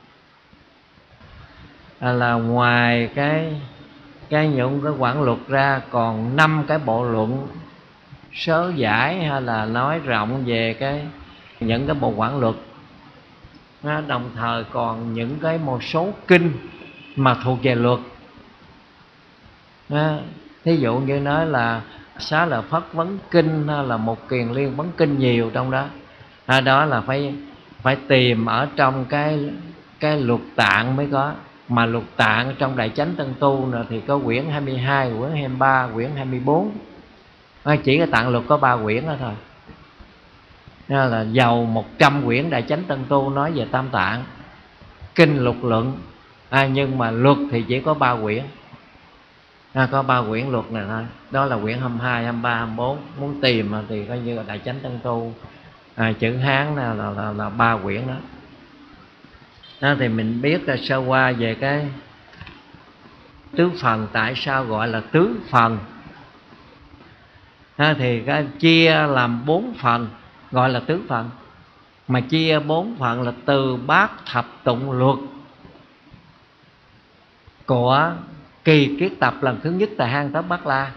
Là ngoài những cái quản luật ra còn 5 cái bộ luận sớ giải, hay là nói rộng về những cái bộ quản luật. Đồng thời còn những một số kinh mà thuộc về luật. Thí dụ như nói là Xá Lợi Phất Vấn Kinh, hay là Một Kiền Liên Vấn Kinh, nhiều trong đó. Đó là phải tìm ở trong cái luật tạng mới có. Mà luật tạng trong Đại Chánh Tân Tu thì có quyển 22, quyển 23, quyển 24. Chỉ cái tạng luật có 3 quyển đó thôi. Nên là giàu 100 quyển Đại Chánh Tân Tu nói về Tam Tạng, kinh lục luận. Nhưng mà luật thì chỉ có 3 quyển. Có 3 quyển luật này thôi. Đó là quyển 22, 23, 24. Muốn tìm thì coi như là Đại Chánh Tân Tu chữ Hán là 3 quyển đó. Thì mình biết là sơ qua về cái tứ phần. Tại sao gọi là tứ phần? Thì chia làm 4 phần gọi là tứ phần. Mà chia 4 phần là từ Bát Thập Tụng Luật của Kỳ Kiết Tập lần thứ nhất tại Hang Tất Bát La.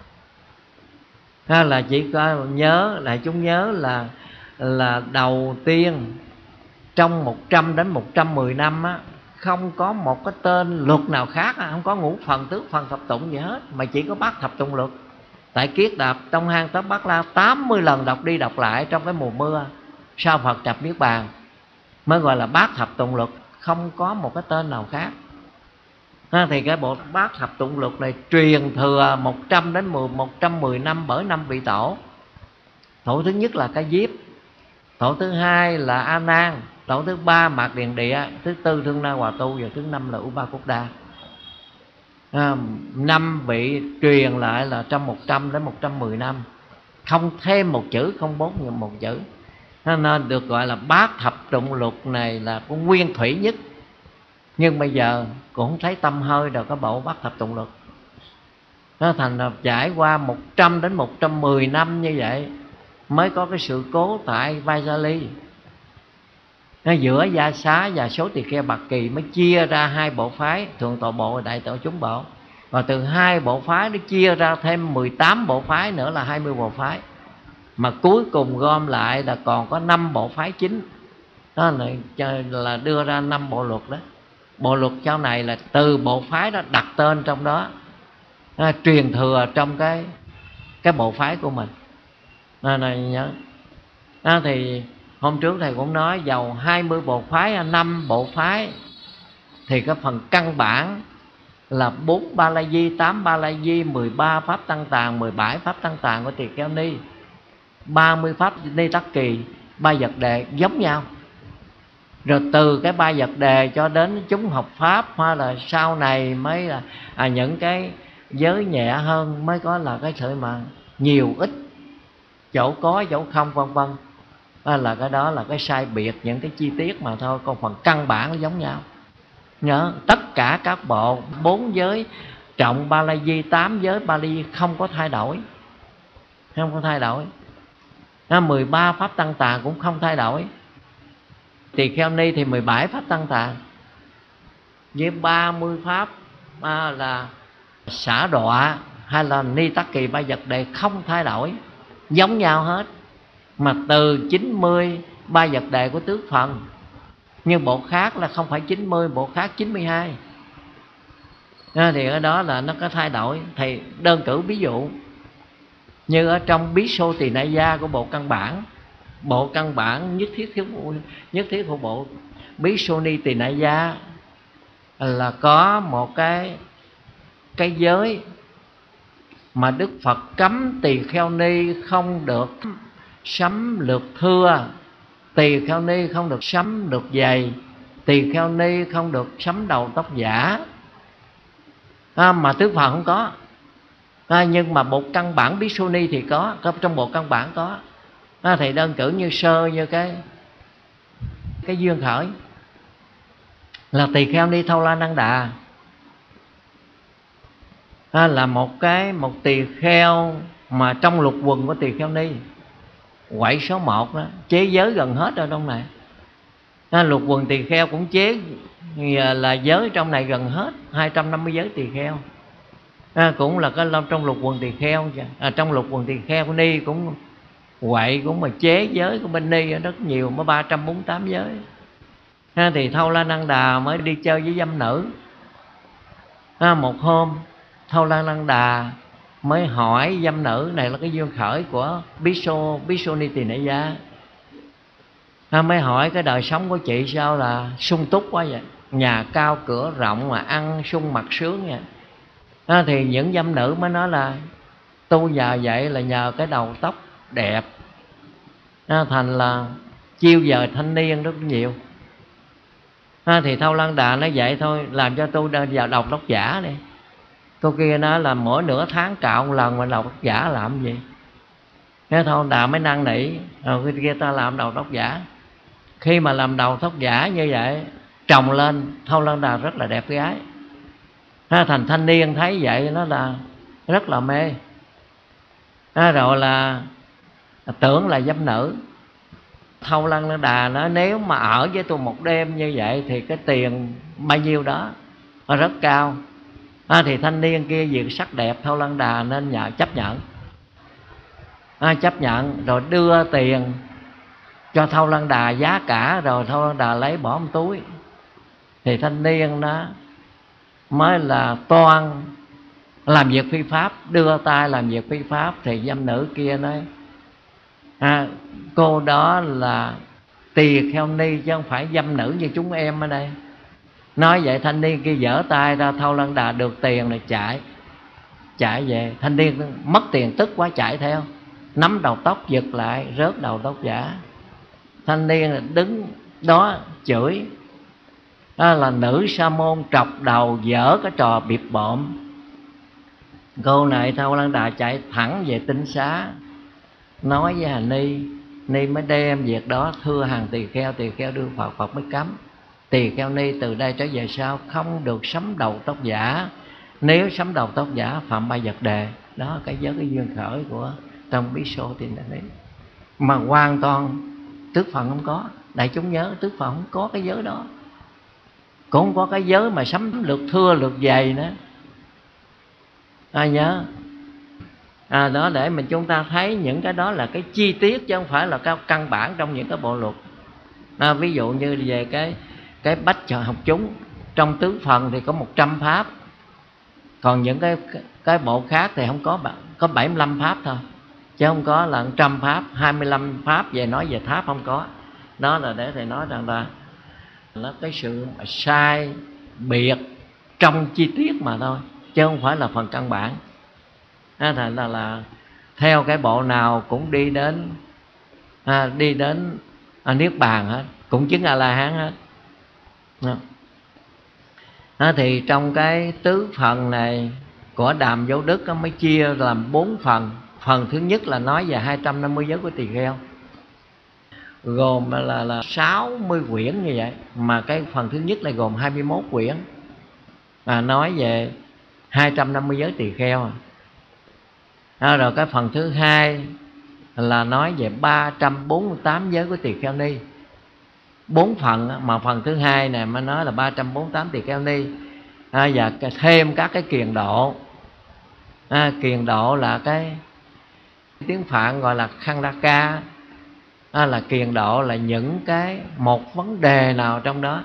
Là chỉ có nhớ, đại chúng nhớ là đầu tiên trong 100 đến 110 năm không có một cái tên luật nào khác, không có ngũ phần, tứ phần, thập tụng gì hết, mà chỉ có Bát Thập Tụng Luật. Tại Kiết Tập trong Hang Tất Bát La 80 lần đọc đi đọc lại trong cái mùa mưa sau Phật nhập Niết Bàn mới gọi là Bát Thập Tụng Luật, không có một cái tên nào khác. Thì cái bộ Bát Thập Tụng Luật này truyền thừa 100 đến 110 năm bởi 5 vị tổ. Tổ thứ nhất là Ca Diếp, tổ thứ hai là A Nan, tổ thứ ba Mạt Điền Địa, thứ tư Thương Na Hòa Tu, và thứ năm là Upa-Cốt-đa. 5 vị truyền lại là trong 100 đến 110 năm, không thêm một chữ, không bớt một chữ. Nên được gọi là Bát Thập Tụng Luật này là cũng nguyên thủy nhất. Nhưng bây giờ cũng không thấy tâm hơi đâu có bộ Bát Thập Tụng Luật. Nó thành là trải qua 100 đến 110 năm như vậy mới có cái sự cố tại Vaisali. Nó giữa Gia Xá và Số Tỳ Kheo Bạc Kỳ mới chia ra 2 bộ phái, Thượng Tọa Bộ và Đại Tọa Chúng Bộ. Và từ 2 bộ phái nó chia ra thêm 18 bộ phái nữa là 20 bộ phái. Mà cuối cùng gom lại là còn có 5 bộ phái chính. Đó là đưa ra 5 bộ luật đó. Bộ luật sau này là từ bộ phái đó đặt tên trong đó, truyền thừa trong cái bộ phái của mình. Này nhớ. Thì hôm trước thầy cũng nói dầu 20 bộ phái, 5 bộ phái, thì cái phần căn bản là 4 Ba La Di, 8 Ba La Di, 13 Pháp Tăng Tàng, 17 Pháp Tăng Tàng của Tỳ Kheo Ni, 30 Pháp Ni Tắc Kỳ, 3 vật đề giống nhau. Rồi từ cái 3 vật đề cho đến chúng học Pháp, hoặc là sau này mới là những cái giới nhẹ hơn mới có là cái sự mà nhiều ít, chỗ có chỗ không vân vân. Là cái đó là cái sai biệt, những cái chi tiết mà thôi, còn phần căn bản nó giống nhau. Nhớ tất cả các bộ 4 giới trọng Ba La Di, 8 giới Ba La Di không có thay đổi, không có thay đổi. 13 Pháp Tăng Tàng cũng không thay đổi. Tỳ Kheo Ni thì 17 Pháp Tăng Tàng với 30 Pháp là xả đọa hay là Ni Tắc Kỳ, 3 vật đề không thay đổi, giống nhau hết. Mà từ 90 3 vật đề của tứ phần, nhưng bộ khác là không phải 90, bộ khác 92. Thì ở đó là nó có thay đổi. Thì đơn cử ví dụ như ở trong Bí Xô Tỳ Nại Gia của bộ căn bản, bộ căn bản nhất thiết của bộ Bí Xô Ni Tỳ Nại Gia là có một cái giới mà Đức Phật cấm tỳ kheo ni không được sắm lược thưa, tỳ kheo ni không được sắm lược dày, tỳ kheo ni không được sắm đầu tóc giả. Mà tứ Phật không có. Nhưng mà bộ căn bản Bí Xô Ni thì có trong bộ căn bản có. Thì đơn cử như sơ như cái duyên khởi là tỳ kheo ni Thâu La Năng Đà, là một tỳ kheo mà trong lục quần của tỳ kheo ni. quậy số 1 đó, chế giới gần hết ở trong này. Lục quần tỳ kheo cũng chế là giới trong này gần hết, 250 giới tỳ kheo. Cũng là cái trong lục quần tỳ kheo. Trong lục quần tỳ kheo ni cũng quậy, cũng mà chế giới của bên ni rất nhiều, mới 348 giới. Thì Thâu La Năng Đà mới đi chơi với dâm nữ. Một hôm Thâu La Năng Đà mới hỏi dâm nữ, này là cái duyên khởi của Bhikshu-ni Tỳ Nệ Gia. Mới hỏi cái đời sống của chị sao là sung túc quá vậy, nhà cao cửa rộng mà ăn sung mặc sướng vậy. Thì những dâm nữ mới nói là tu già vậy là nhờ cái đầu tóc đẹp, thành là chiêu giờ thanh niên rất nhiều. Thì Thâu Lăng Đà nói vậy thôi, làm cho tôi vào đầu tóc giả đi. Cô kia nói là mỗi nửa tháng cạo một lần, mà đầu tóc giả làm gì. Thế Thâu Lăng Đà mới năn nỉ, rồi kia ta làm đầu tóc giả. Khi mà làm đầu tóc giả như vậy, trồng lên, Thâu Lăng Đà rất là đẹp gái. Thành thanh niên thấy vậy nó là rất là mê. Rồi là tưởng là dâm nữ. Thâu Lăng Đà nói nếu mà ở với tôi một đêm như vậy thì cái tiền bao nhiêu đó rất cao. Thì thanh niên kia vì sắc đẹp Thâu Lăng Đà nên chấp nhận. Chấp nhận rồi đưa tiền cho Thâu Lăng Đà giá cả, rồi Thâu Lăng Đà lấy bỏ trong túi. Thì thanh niên đó mới là toan làm việc phi pháp, đưa tay làm việc phi pháp. Thì dâm nữ kia nói cô đó là tỳ kheo ni chứ không phải dâm nữ như chúng em ở đây. Nói vậy thanh niên kia giở tay ra, Thâu Lăng Đà được tiền này chạy về. Thanh niên mất tiền tức quá chạy theo, nắm đầu tóc giật lại, rớt đầu tóc giả. Thanh niên đứng đó chửi là nữ sa môn trọc đầu, dở cái trò biệp bộm. Cô này Thâu Lăng Đà chạy thẳng về tinh xá, nói với Hà Ni. Ni mới đem việc đó thưa hàng tỳ kheo đưa Phật mới cấm. Tỳ kheo ni từ đây trở về sau không được sắm đầu tóc giả, nếu sắm đầu tóc giả phạm 3 vật đề. Đó cái duyên khởi của trong Bhikshu Tỳ Nệ Ni. Mà hoàn toàn tước phần không có. Đại chúng nhớ tước phần không có cái giới đó, cũng không có cái giới mà sắm lượt thưa lượt dày nữa. Ai nhớ đó, để mình chúng ta thấy những cái đó là cái chi tiết chứ không phải là cái căn bản trong những cái bộ luật. Ví dụ như về cái bách trợ học chúng, trong tứ phần thì có 100 pháp, còn những cái bộ khác thì không có 75 pháp thôi, chứ không có là 100 pháp, 25 pháp về nói về tháp không có. Đó là để thầy nói rằng là cái sự sai biệt trong chi tiết mà thôi, chứ không phải là phần căn bản. Thành là theo cái bộ nào cũng đi đến niết bàn hết, cũng chứng A La Hán hết. Thì trong cái tứ phần này của Đàm Vô Đức mới chia làm 4 phần. Phần thứ nhất là nói về 250 giới của tỳ kheo, gồm là 60 quyển như vậy, mà cái phần thứ nhất là gồm 21 quyển, nói về 250 giới tỳ kheo. Rồi cái phần thứ hai là nói về 348 giới của tỳ kheo ni. 4 phần, mà phần thứ hai này mới nói là 348 tỳ kheo ni. Và thêm các cái kiền độ. Kiền độ là cái tiếng Phạn gọi là Khandaka. Là kiền độ là những cái một vấn đề nào trong đó.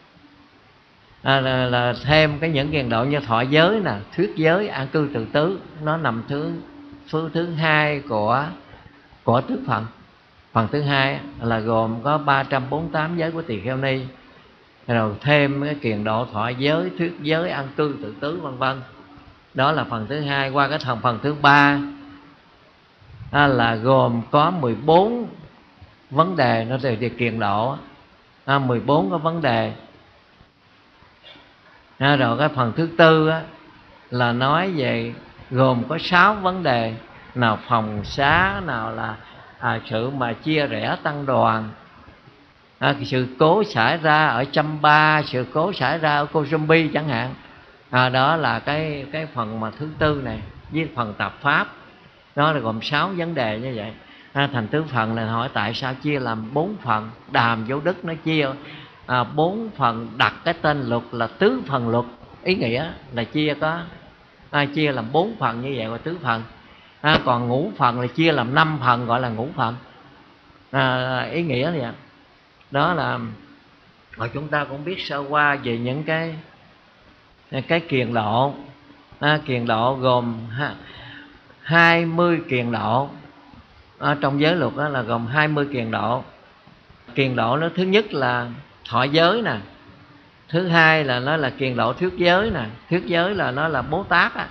Là thêm những kiền độ như thọ giới nè, thuyết giới, an cư tự tứ. Nó nằm thứ hai của tứ phần. Phần thứ hai là gồm có 348 giới của tỳ kheo ni, rồi thêm cái kiền độ thọ giới, thuyết giới, an cư tự tứ vân vân. Đó là phần thứ hai. Qua cái phần thứ ba là gồm có 14 vấn đề. Nó về kiền độ 14 cái vấn đề. Rồi cái phần thứ tư là nói về gồm có 6 vấn đề. Nào phòng xá, nào là sự mà chia rẽ tăng đoàn, sự cố xảy ra ở Chamba, sự cố xảy ra ở Kozumbi chẳng hạn. Đó là cái phần mà thứ tư này, với phần tập pháp. Đó là gồm 6 vấn đề như vậy. Thành tứ phần này hỏi tại sao chia làm 4 phần. Đàm Vô Đức nó chia 4 phần, đặt cái tên luật là tứ phần luật. Ý nghĩa là chia có chia làm 4 phần như vậy gọi tứ phần. Còn ngũ phần là chia làm 5 phần gọi là ngũ phần. Ý nghĩa thì đó là rồi chúng ta cũng biết sơ qua về những cái kiền độ. Kiền độ gồm 20 kiền độ. Trong giới luật đó là gồm 20 kiền độ. Kiền độ nó thứ nhất là thọ giới nè, thứ hai là nó là kiền độ thuyết giới nè. Thuyết giới là nó là Bố Tát á.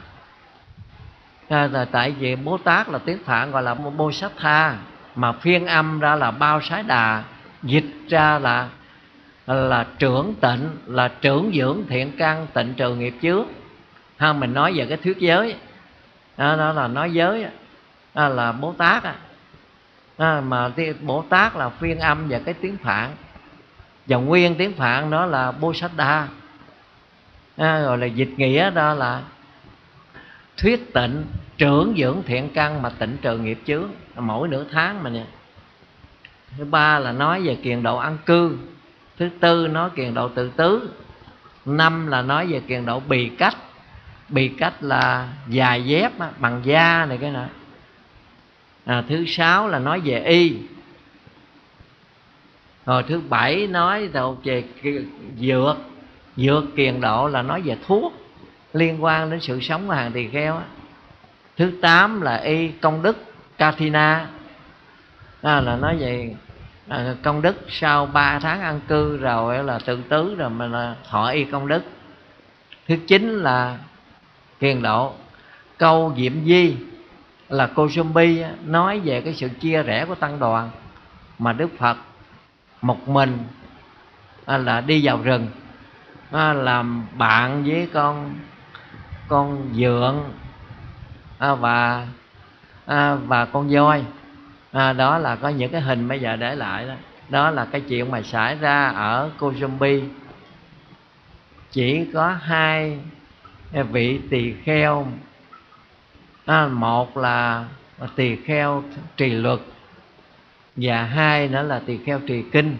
Tại vì Bố Tát là tiếng Phạn gọi là Bô Sát Tha, mà phiên âm ra là Bao Sái Đà, dịch ra là trưởng tịnh, là trưởng dưỡng thiện căn, tịnh trừ nghiệp chướng. Mình nói về cái thuyết giới đó là nói giới là Bố Tát mà Bố Tát là phiên âm và cái tiếng Phạn, và nguyên tiếng Phạn đó là Bô Sát Đa. Rồi là dịch nghĩa đó là thuyết tịnh, trưởng dưỡng thiện căn mà tịnh trừ nghiệp chướng, mỗi nửa tháng mà nè. Thứ ba là nói về kiền độ ăn cư. Thứ tư nói kiền độ tự tứ. Năm là nói về kiền độ bì cách. Bì cách là giày dép bằng da này cái nè. Thứ sáu là nói về y. Rồi thứ bảy nói về dược. Dược kiền độ là nói về thuốc liên quan đến sự sống của hàng tỳ kheo. Thứ 8 là y công đức Kathina, là nói về công đức sau 3 tháng ăn cư rồi là tự tứ rồi mà là thọ y công đức. Thứ 9 là kiền độ câu Diệm Di, là Kosumbi, nói về cái sự chia rẽ của tăng đoàn, mà Đức Phật một mình là đi vào rừng làm bạn với con vượn và con voi. Đó là có những cái hình bây giờ để lại đó. Đó là cái chuyện mà xảy ra ở Kosumbi. Chỉ có 2 vị tỳ kheo, một là tỳ kheo trì luật và 2 nữa là tỳ kheo trì kinh.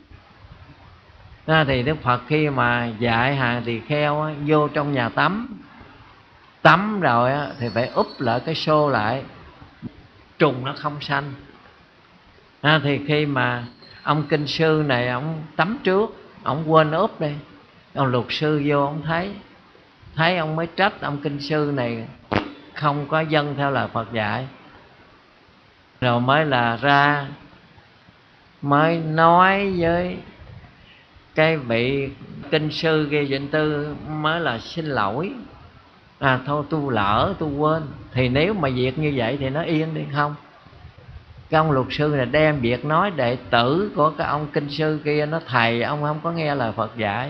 Thì Đức Phật khi mà dạy hàng tỳ kheo vô trong nhà tắm rồi thì phải úp lại cái xô lại, trùng nó không sanh. Thì khi mà ông kinh sư này ông tắm trước, ông quên úp đi, ông luật sư vô ông thấy ông mới trách ông kinh sư này không có vâng theo lời Phật dạy. Rồi mới là ra mới nói với cái vị kinh sư kia Vịnh Tư, mới là xin lỗi, thôi tôi lỡ tôi quên. Thì nếu mà việc như vậy thì nó yên đi không. Cái ông luật sư này đem việc nói đệ tử của cái ông kinh sư kia, nó thầy ông không có nghe lời Phật dạy.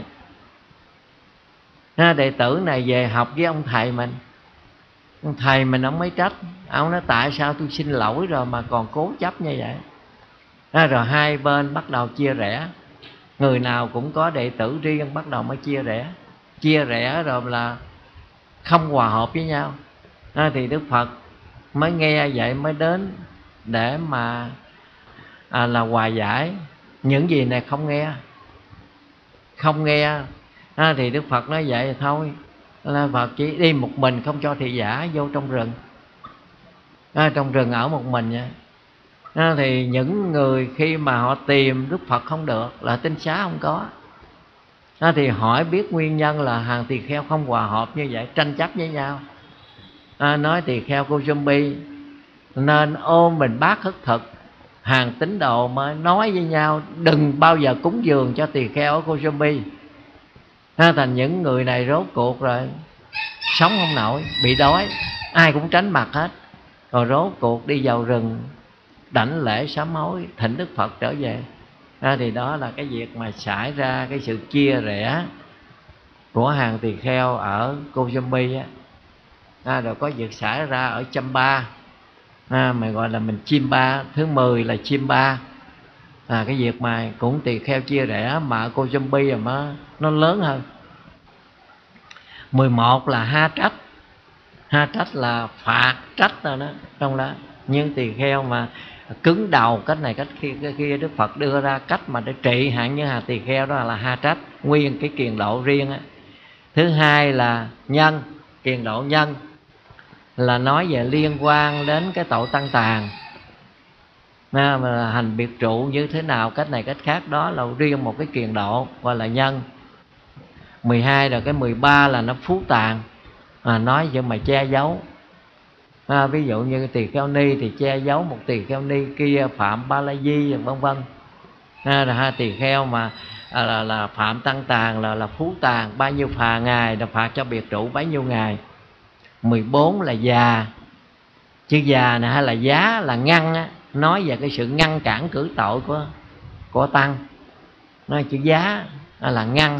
Đệ tử này về học với ông thầy mình, ông thầy mình ông mới trách. Ông nói tại sao tôi xin lỗi rồi mà còn cố chấp như vậy. Rồi hai bên bắt đầu chia rẽ, người nào cũng có đệ tử riêng, bắt đầu mới chia rẽ rồi là không hòa hợp với nhau. Thì Đức Phật mới nghe vậy mới đến để mà là hòa giải. Những gì này không nghe thì Đức Phật nói vậy thì thôi, là Phật chỉ đi một mình, không cho thị giả vô trong rừng. Trong rừng ở một mình vậy. Thì những người khi mà họ tìm Đức Phật không được, là tinh xá không có, thì hỏi biết nguyên nhân là hàng tỳ kheo không hòa hợp như vậy, tranh chấp với nhau. Nói tỳ kheo Kosumbi nên ôm mình bát khất thực, hàng tín đồ mới nói với nhau đừng bao giờ cúng dường cho tỳ kheo ở Kosumbi. Thành những người này rốt cuộc rồi sống không nổi, bị đói, ai cũng tránh mặt hết. Rồi rốt cuộc đi vào rừng đảnh lễ sám hối, thỉnh Đức Phật trở về. Thì đó là cái việc mà xảy ra cái sự chia rẽ của hàng tỳ kheo ở Kosumbi rồi có việc xảy ra ở Champa, mà gọi là mình Chimpa. Thứ 10 là Chimpa. Cái việc mà cũng tỳ kheo chia rẽ mà ở Kosumbi rồi mà nó lớn hơn. 11 là Ha Trách. Ha Trách là phạt trách rồi đó, trong đó những tỳ kheo mà cứng đầu cách này cách kia cái kia. Đức Phật đưa ra cách mà để trị hạng như Hà Tỳ Kheo, đó là Ha Trách, nguyên cái kiền độ riêng á. Thứ hai là nhân, kiền độ nhân là nói về liên quan đến cái tội tăng tàn, mà hành biệt trụ như thế nào, cách này cách khác, đó là riêng một cái kiền độ gọi là nhân. 12 rồi cái 13 là nó phú tàn, nói cho mà che giấu. Ví dụ như tỳ kheo ni thì che giấu một tỳ kheo ni kia phạm ba la di vân vân. Là hai tỳ kheo mà là phạm tăng tàn là phú tàn, bao nhiêu phà ngày là phạt cho biệt trụ bấy nhiêu ngày. 14 là già, chữ già này hay là giá là ngăn á, nói về cái sự ngăn cản cử tội của tăng. Nói chữ giá là ngăn,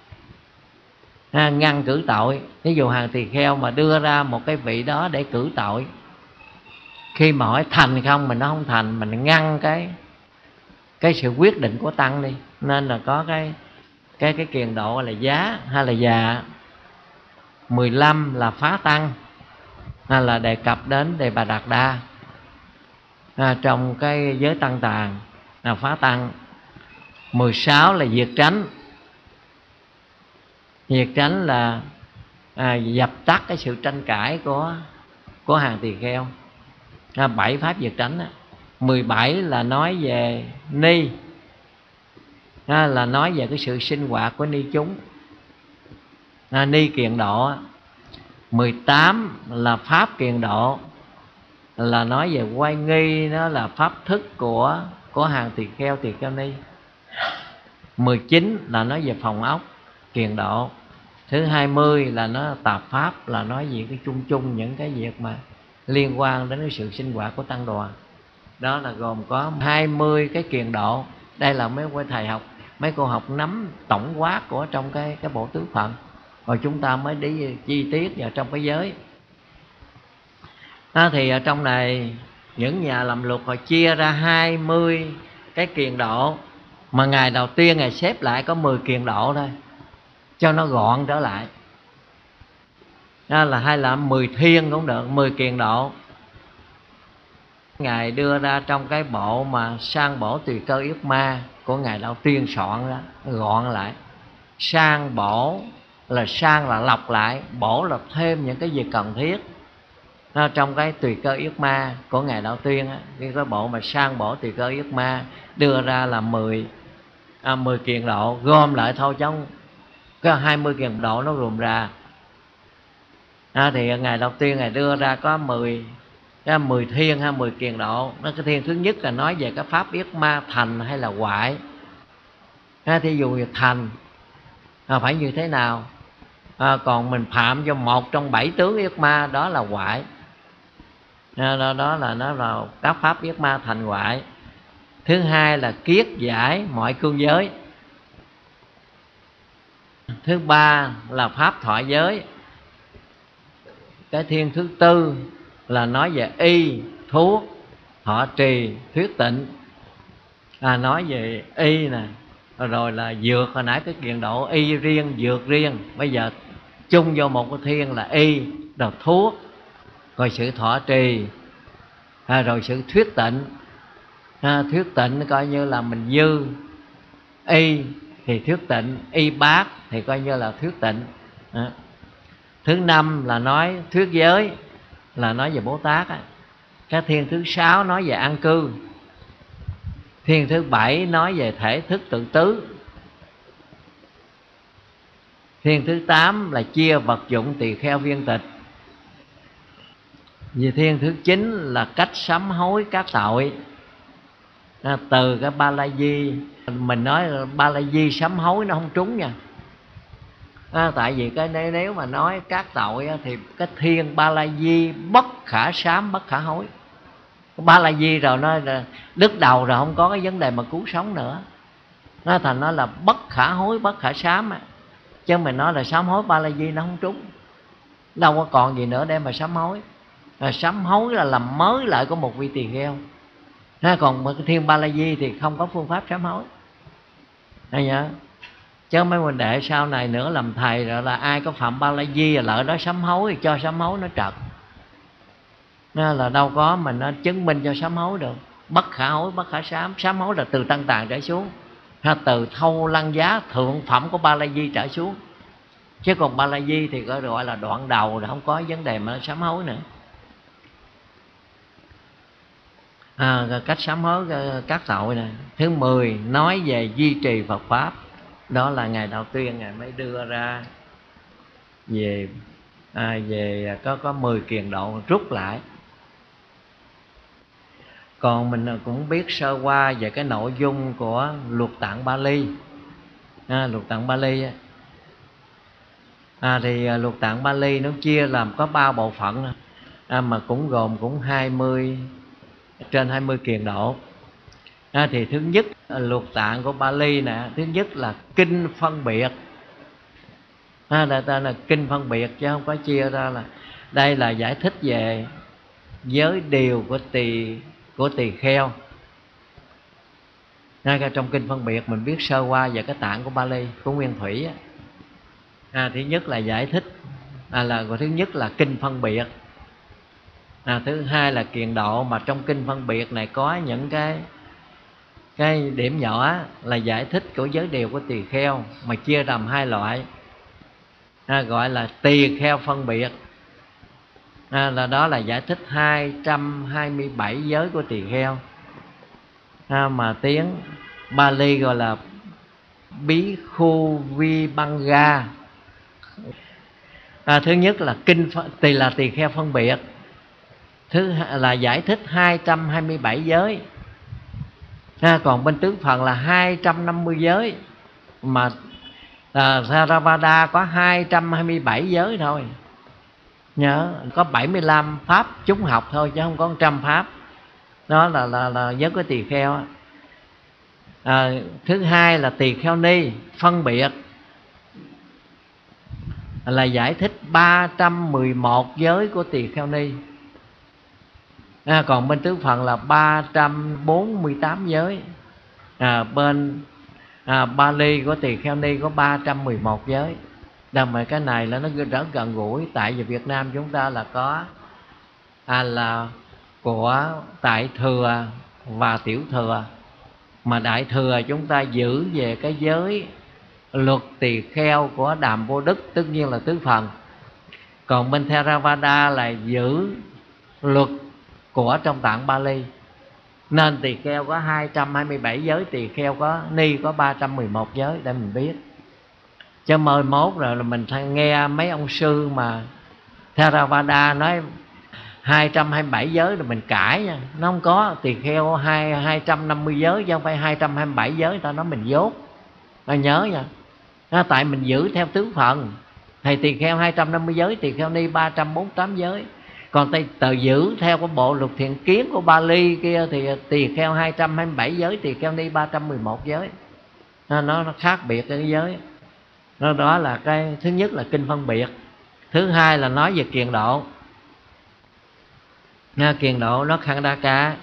ngăn cử tội. Ví dụ hàng tỳ kheo mà đưa ra một cái vị đó để cử tội, khi mà hỏi thành không mình nó không thành, mình ngăn cái sự quyết định của tăng đi. Nên là có cái kiền độ là giá hay là già. 15 là phá tăng, là đề cập đến Đề Bà Đạt Đa. Trong cái giới tăng tàn là phá tăng. 16 là diệt tránh. Diệt tránh là dập tắt cái sự tranh cãi của hàng tỳ kheo. 7 pháp diệt tránh đó. 17 là nói về ni, là nói về cái sự sinh hoạt của ni chúng, ni kiền độ. 18 là pháp kiền độ, là nói về quay nghi, nó là pháp thức của hàng tỳ kheo ni. 19 là nói về phòng ốc kiền độ. Thứ 20 là nó tạp pháp, là nói về cái chung chung những cái việc mà liên quan đến cái sự sinh hoạt của tăng đoàn. Đó là gồm có 20 cái kiền độ. Đây là mấy thầy học, mấy cô học nắm tổng quát của trong cái bộ tứ phận, rồi chúng ta mới đi chi tiết vào trong cái giới. Thì ở trong này những nhà làm luật họ chia ra 20 cái kiền độ, mà ngày đầu tiên Ngài xếp lại có 10 kiền độ thôi, cho nó gọn trở lại. Hay là 10 thiên cũng được, 10 kiền độ. Ngài đưa ra trong cái bộ mà Sang Bổ Tùy Cơ Yết Ma của Ngài đầu tiên soạn ra, gọn lại. Sang bổ là sang là lọc lại, bổ là thêm những cái gì cần thiết. Trong cái Tùy Cơ Yết Ma của Ngài Đạo Tuyên á, cái bộ mà Sang Bổ Tùy Cơ Yết Ma đưa ra là 10 kiền độ, gom lại thôi trong cái 20 kiền độ nó gồm ra. Thì Ngài Đạo Tuyên Ngài đưa ra có 10 thiên hay 10 kiền độ. Cái thiên thứ nhất là nói về cái pháp yết ma thành hay là hoại. Thí dụ như thành phải như thế nào, còn mình phạm cho một trong 7 tướng yết ma, đó là hoại. Đó là nó là các pháp yết ma thành hoại. Thứ hai là kiết giải mọi cương giới. Thứ ba là pháp thọ giới. Cái thiên thứ tư là nói về y, thuốc, thọ trì, thuyết tịnh. Nói về y nè, rồi là dược, hồi nãy cái kiền độ y riêng, dược riêng. Bây giờ chung vô một cái thiên là y, rồi thuốc, rồi sự thọ trì, rồi sự thuyết tịnh. Thuyết tịnh coi như là mình dư, y thì thuyết tịnh, y bát thì coi như là thuyết tịnh. Thứ năm là nói thuyết giới, là nói về Bồ Tát. Cái thiên thứ sáu nói về an cư. Thiên thứ bảy nói về thể thức tự tứ. Thiên thứ 8 là chia vật dụng tỳ kheo viên tịch. Vì thiên thứ 9 là cách sám hối các tội. Từ cái ba la di, mình nói ba la di sám hối nó không trúng nha. Tại vì cái nếu mà nói các tội thì cái thiên ba la di bất khả sám bất khả hối. Ba la di rồi nó đứt đầu rồi, không có cái vấn đề mà cứu sống nữa. Nó thành nó là bất khả hối bất khả sám. Chứ mình nói là sám hối ba la di nó không trúng. Đâu có còn gì nữa để mà sám hối. Sám hối là làm mới lại của một vị tỳ kheo. Còn cái thiên ba la di thì không có phương pháp sám hối. Nhớ. Chứ mấy huynh đệ sau này nữa làm thầy rồi là ai có phạm ba la di lỡ đó sám hối thì cho sám hối nó trật. Là đâu có mình nó chứng minh cho sám hối được. bất khả hối bất khả sám. Sám hối là từ Tân Tạng trở xuống, từ Thâu Lăng Giá thượng phẩm của Ba La Di trở xuống. Chứ còn Ba La Di thì gọi là đoạn đầu, là không có vấn đề mà sám hối nữa. Cách sám hối các tội này. Thứ 10 nói về duy trì Phật pháp. Đó là ngày đầu tiên Ngài mới đưa ra về có 10 kiền độ rút lại. Còn mình cũng biết sơ qua về cái nội dung của Luật Tạng Bali. Luật Tạng Bali thì Luật Tạng Bali nó chia làm có 3 bộ phận, mà cũng gồm cũng 20 trên 20 kiền độ. Thì thứ nhất Luật Tạng của Bali nè, thứ nhất là kinh phân biệt. Đây tên là kinh phân biệt chứ không có chia ra là đây là giải thích về giới điều của tỳ kheo. Ngay trong kinh phân biệt mình biết sơ qua về cái tạng của Bali, của Nguyên Thủy. Thứ nhất là giải thích, thứ nhất là kinh phân biệt. Thứ hai là kiền độ, mà trong kinh phân biệt này có những cái điểm nhỏ là giải thích của giới điều của tỳ kheo, mà chia làm 2 loại. Gọi là tỳ kheo phân biệt, đó là giải thích 227 giới của tỳ kheo, mà tiếng Bali gọi là Bhikkhu Vibhanga. Thứ nhất là tỳ kheo phân biệt. Thứ hai là giải thích 227 giới. Còn bên tứ phần là 250 giới, mà Theravada có 227 giới thôi. Nhớ có 75 pháp chúng học thôi chứ không có 100 pháp. Đó là giới của tỳ kheo. Thứ hai là tỳ kheo ni phân biệt, là giải thích 311 giới của tỳ kheo ni. Còn bên tứ phần là 348 giới. Bên Bali của tỳ kheo ni có 311 giới. Mà cái này là nó rất gần gũi. Tại vì Việt Nam chúng ta là có là của Đại Thừa và Tiểu Thừa. Mà Đại Thừa chúng ta giữ về cái giới luật tỳ kheo của Đàm Vô Đức, tất nhiên là tứ phần. Còn bên Theravada là giữ luật của trong tạng Bali. Nên tỳ kheo có 227 giới, tỳ kheo có ni có 311 giới, để mình biết. Chứ mời mốt rồi là mình nghe mấy ông sư mà Theravada nói 227 giới rồi mình cãi nha. Nó không có, tỳ kheo 250 giới chứ không phải 227 giới. Ta nói mình dốt, ta nhớ nha. Tại mình giữ theo tứ phần. Thầy tỳ kheo 250 giới, tỳ kheo ni 348 giới. Còn tự giữ theo cái bộ luật thiện kiến của Bali kia thì tỳ kheo 227 giới, tỳ kheo ni 311 giới. Nó khác biệt cái giới. Đó là cái thứ nhất là kinh phân biệt. Thứ hai là nói về kiền độ. Kiền độ nó Khandaka,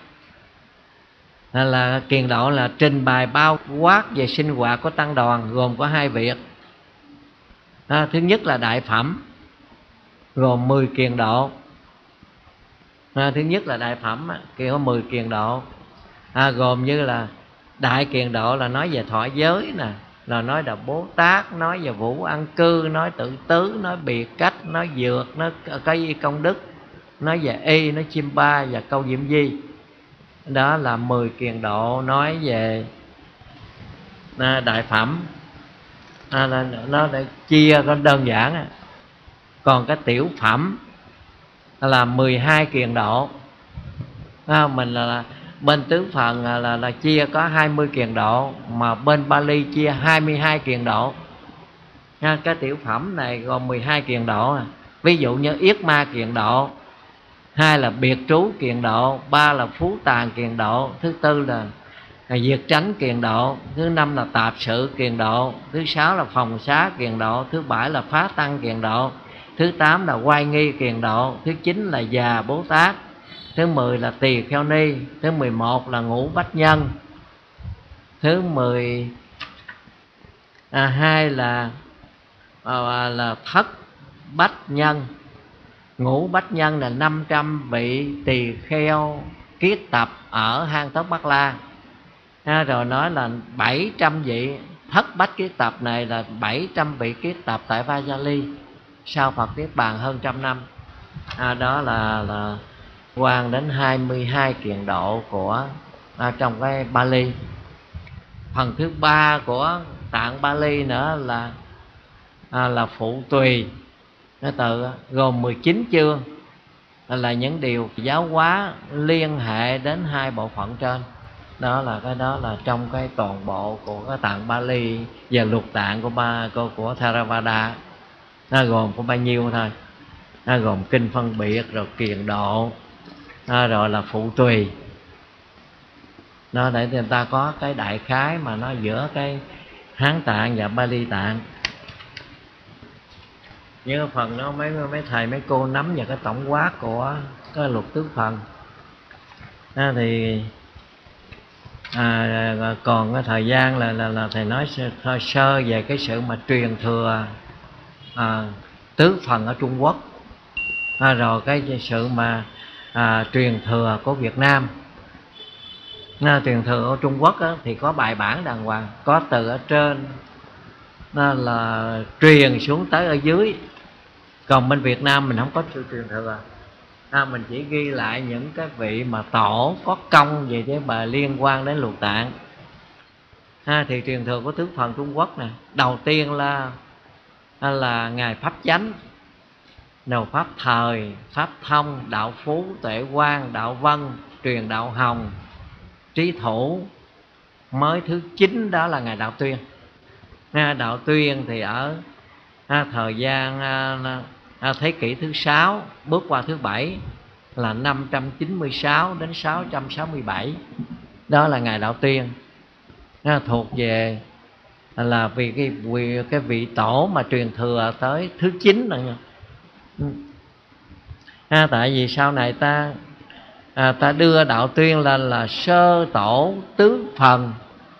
là kiền độ là trình bày bao quát về sinh hoạt của tăng đoàn, gồm có 2 việc. Thứ nhất là đại phẩm, gồm 10 kiền độ. Thứ nhất là đại phẩm kia có 10 kiền độ, gồm như là đại kiền độ là nói về thọ giới nè, là nói là Bố Tát, nói về Vũ An Cư, nói tự tứ, nói biệt cách, nói dược, nói cây công đức, nói về y, nói chim ba và câu diệm di. Đó là 10 kiền độ nói về đại phẩm. Nó để chia có đơn giản. Còn cái tiểu phẩm là 12 kiền độ. Mình là bên tứ phần là chia có 20 kiền độ, mà bên Bali chia 22 kiền độ. Cái tiểu phẩm này gồm 12 kiền độ. Ví dụ như yết ma kiền độ, 2 là biệt trú kiền độ, 3 là phú tàn kiền độ, thứ 4 là diệt tránh kiền độ, thứ 5 là tạp sự kiền độ, thứ 6 là phòng xá kiền độ, thứ 7 là phá tăng kiền độ, thứ 8 là oai nghi kiền độ, thứ 9 là già Bố Tát, thứ 10 là tỳ kheo ni, thứ 11 là ngũ bách nhân, thứ 12 là thất bách nhân. Ngũ bách nhân là 500 vị tỳ kheo kiết tập ở Hang Tốc Bắc La. Rồi nói là 700 vị thất bách kiết tập này là 700 vị kiết tập tại Vajali sau Phật Niết Bàn hơn trăm năm. Đó là quan đến 22 kiền độ của trong cái Bali. Phần thứ ba của tạng Bali nữa là phụ tùy, nó từ gồm 19 chương, là những điều giáo hóa liên hệ đến hai bộ phận trên. Đó là trong cái toàn bộ của cái tạng Bali và lục tạng của Theravada. Nó gồm có bao nhiêu thôi. Nó gồm kinh phân biệt, rồi kiền độ, rồi là phụ tùy. Nó để người ta có cái đại khái mà nó giữa cái Hán tạng và Bali tạng. Những phần đó mấy thầy mấy cô nắm vào cái tổng quát của cái lục tứ phần. Thì còn cái thời gian là thầy nói sơ về cái sự mà truyền thừa tứ phần ở Trung Quốc, rồi cái sự mà truyền thừa của Việt Nam. Truyền thừa ở Trung Quốc thì có bài bản đàng hoàng, có từ ở trên là truyền xuống tới ở dưới. Còn bên Việt Nam mình không có sự truyền thừa, mình chỉ ghi lại những cái vị mà tổ có công về cái bài liên quan đến lục tạng. Thì truyền thừa của tứ phần Trung Quốc nè, đầu tiên là ngài Pháp Chánh, đầu Pháp Thời, Pháp Thông, Đạo Phú, Tuệ Quang, Đạo Vân, truyền Đạo Hồng, Trí Thủ. Mới thứ 9 đó là ngài Đạo Tuyên. Đạo Tuyên thì ở thời gian thế kỷ thứ 6 bước qua thứ 7 là 596 đến 667. Đó là ngài Đạo Tuyên. Thuộc về là vì cái vị tổ mà truyền thừa tới thứ 9 rồi nha. Tại vì sau này ta đưa Đạo Tuyên lên là sơ tổ tứ phần,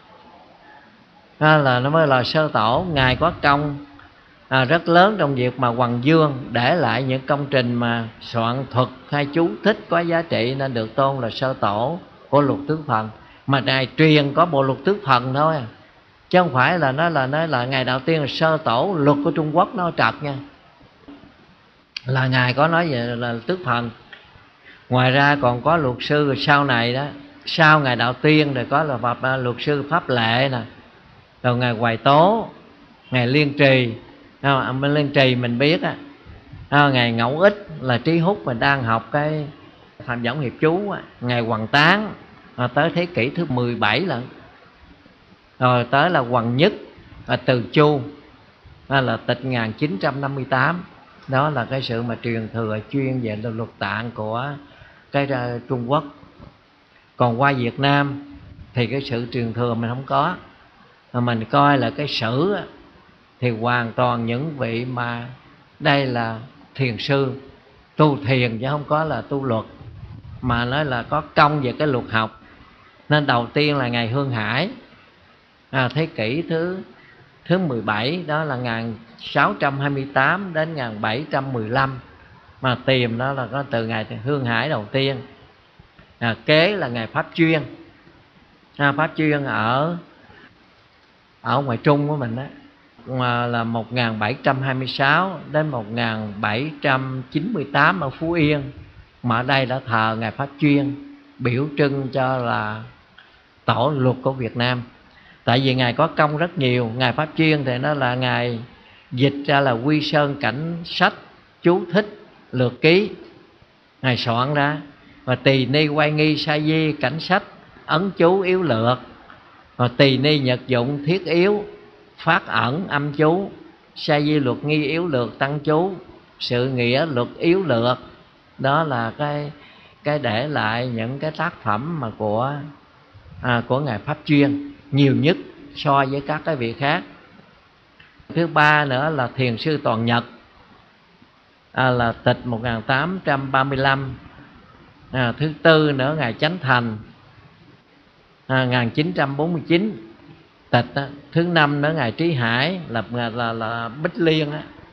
là nó mới là sơ tổ. Ngài có công rất lớn trong việc mà Hoằng Dương để lại những công trình mà soạn thuật hay chú thích có giá trị, nên được tôn là sơ tổ của lục tứ phần. Mà ngài truyền có bộ lục tứ phần thôi, chứ không phải là nói là ngài Đạo Tuyên là sơ tổ luật của Trung Quốc, nó trật nha. Là ngài có nói về là tứ phần. Ngoài ra còn có luật sư sau này đó, sau ngài Đạo Tuyên rồi có là luật sư Pháp Lệ nè, rồi ngài Hoài Tố, ngài Liên Trì. Liên Trì mình biết ngài Ngẫu Ích là Trí Húc mình đang học cái Phạm Võng Hiệp Chú. Ngài Hoằng Tán tới thế kỷ thứ 17 lận. Rồi tới là Hoằng Nhất Từ Chu là tịch 1958. Đó là cái sự mà truyền thừa chuyên về luật tạng của cái Trung Quốc. Còn qua Việt Nam thì cái sự truyền thừa mình không có. Mà mình coi là cái sử thì hoàn toàn những vị mà đây là thiền sư tu thiền, chứ không có là tu luật, mà nói là có công về cái luật học. Nên đầu tiên là ngài Hương Hải, thế kỷ thứ 17, đó là 1628 đến 1715. Mà tìm đó là có từ ngài Hương Hải đầu tiên. Kế là ngài Pháp Chuyên. Pháp Chuyên ở ngoài Trung của mình đó, là 1726 đến 1798 ở Phú Yên. Mà ở đây đã thờ ngài Pháp Chuyên, biểu trưng cho là tổ luật của Việt Nam. Tại vì ngài có công rất nhiều. Ngài Pháp Chuyên thì nó là ngài dịch ra là Quy Sơn Cảnh Sách, chú thích, lược ký, ngài soạn ra. Và Tỳ Ni Quay Nghi Sa Di Cảnh Sách, ấn chú yếu lược. Và Tỳ Ni Nhật Dụng Thiết Yếu, phát ẩn âm chú, Sa Di Luật Nghi Yếu Lược tăng chú, Sự Nghĩa Luật Yếu Lược. Đó là cái để lại những cái tác phẩm mà của ngài Pháp Chuyên, nhiều nhất so với các cái vị khác. Thứ ba nữa là Thiền sư Toàn Nhật, là tịch 1835. Thứ tư nữa ngài Chánh Thành, 1949 tịch. Thứ năm nữa ngài Trí Hải là Bích Liên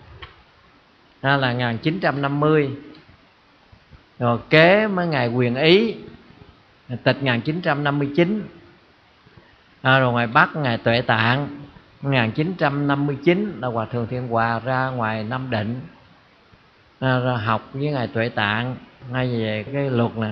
là 1950. Rồi kế mới ngài Quyền Ý tịch 1959. Rồi ngoài Bắc ngài Tuệ Tạng 1959 là Hòa thượng Thiện Hòa ra ngoài Nam Định ra học với ngài Tuệ Tạng ngay về cái luật nè.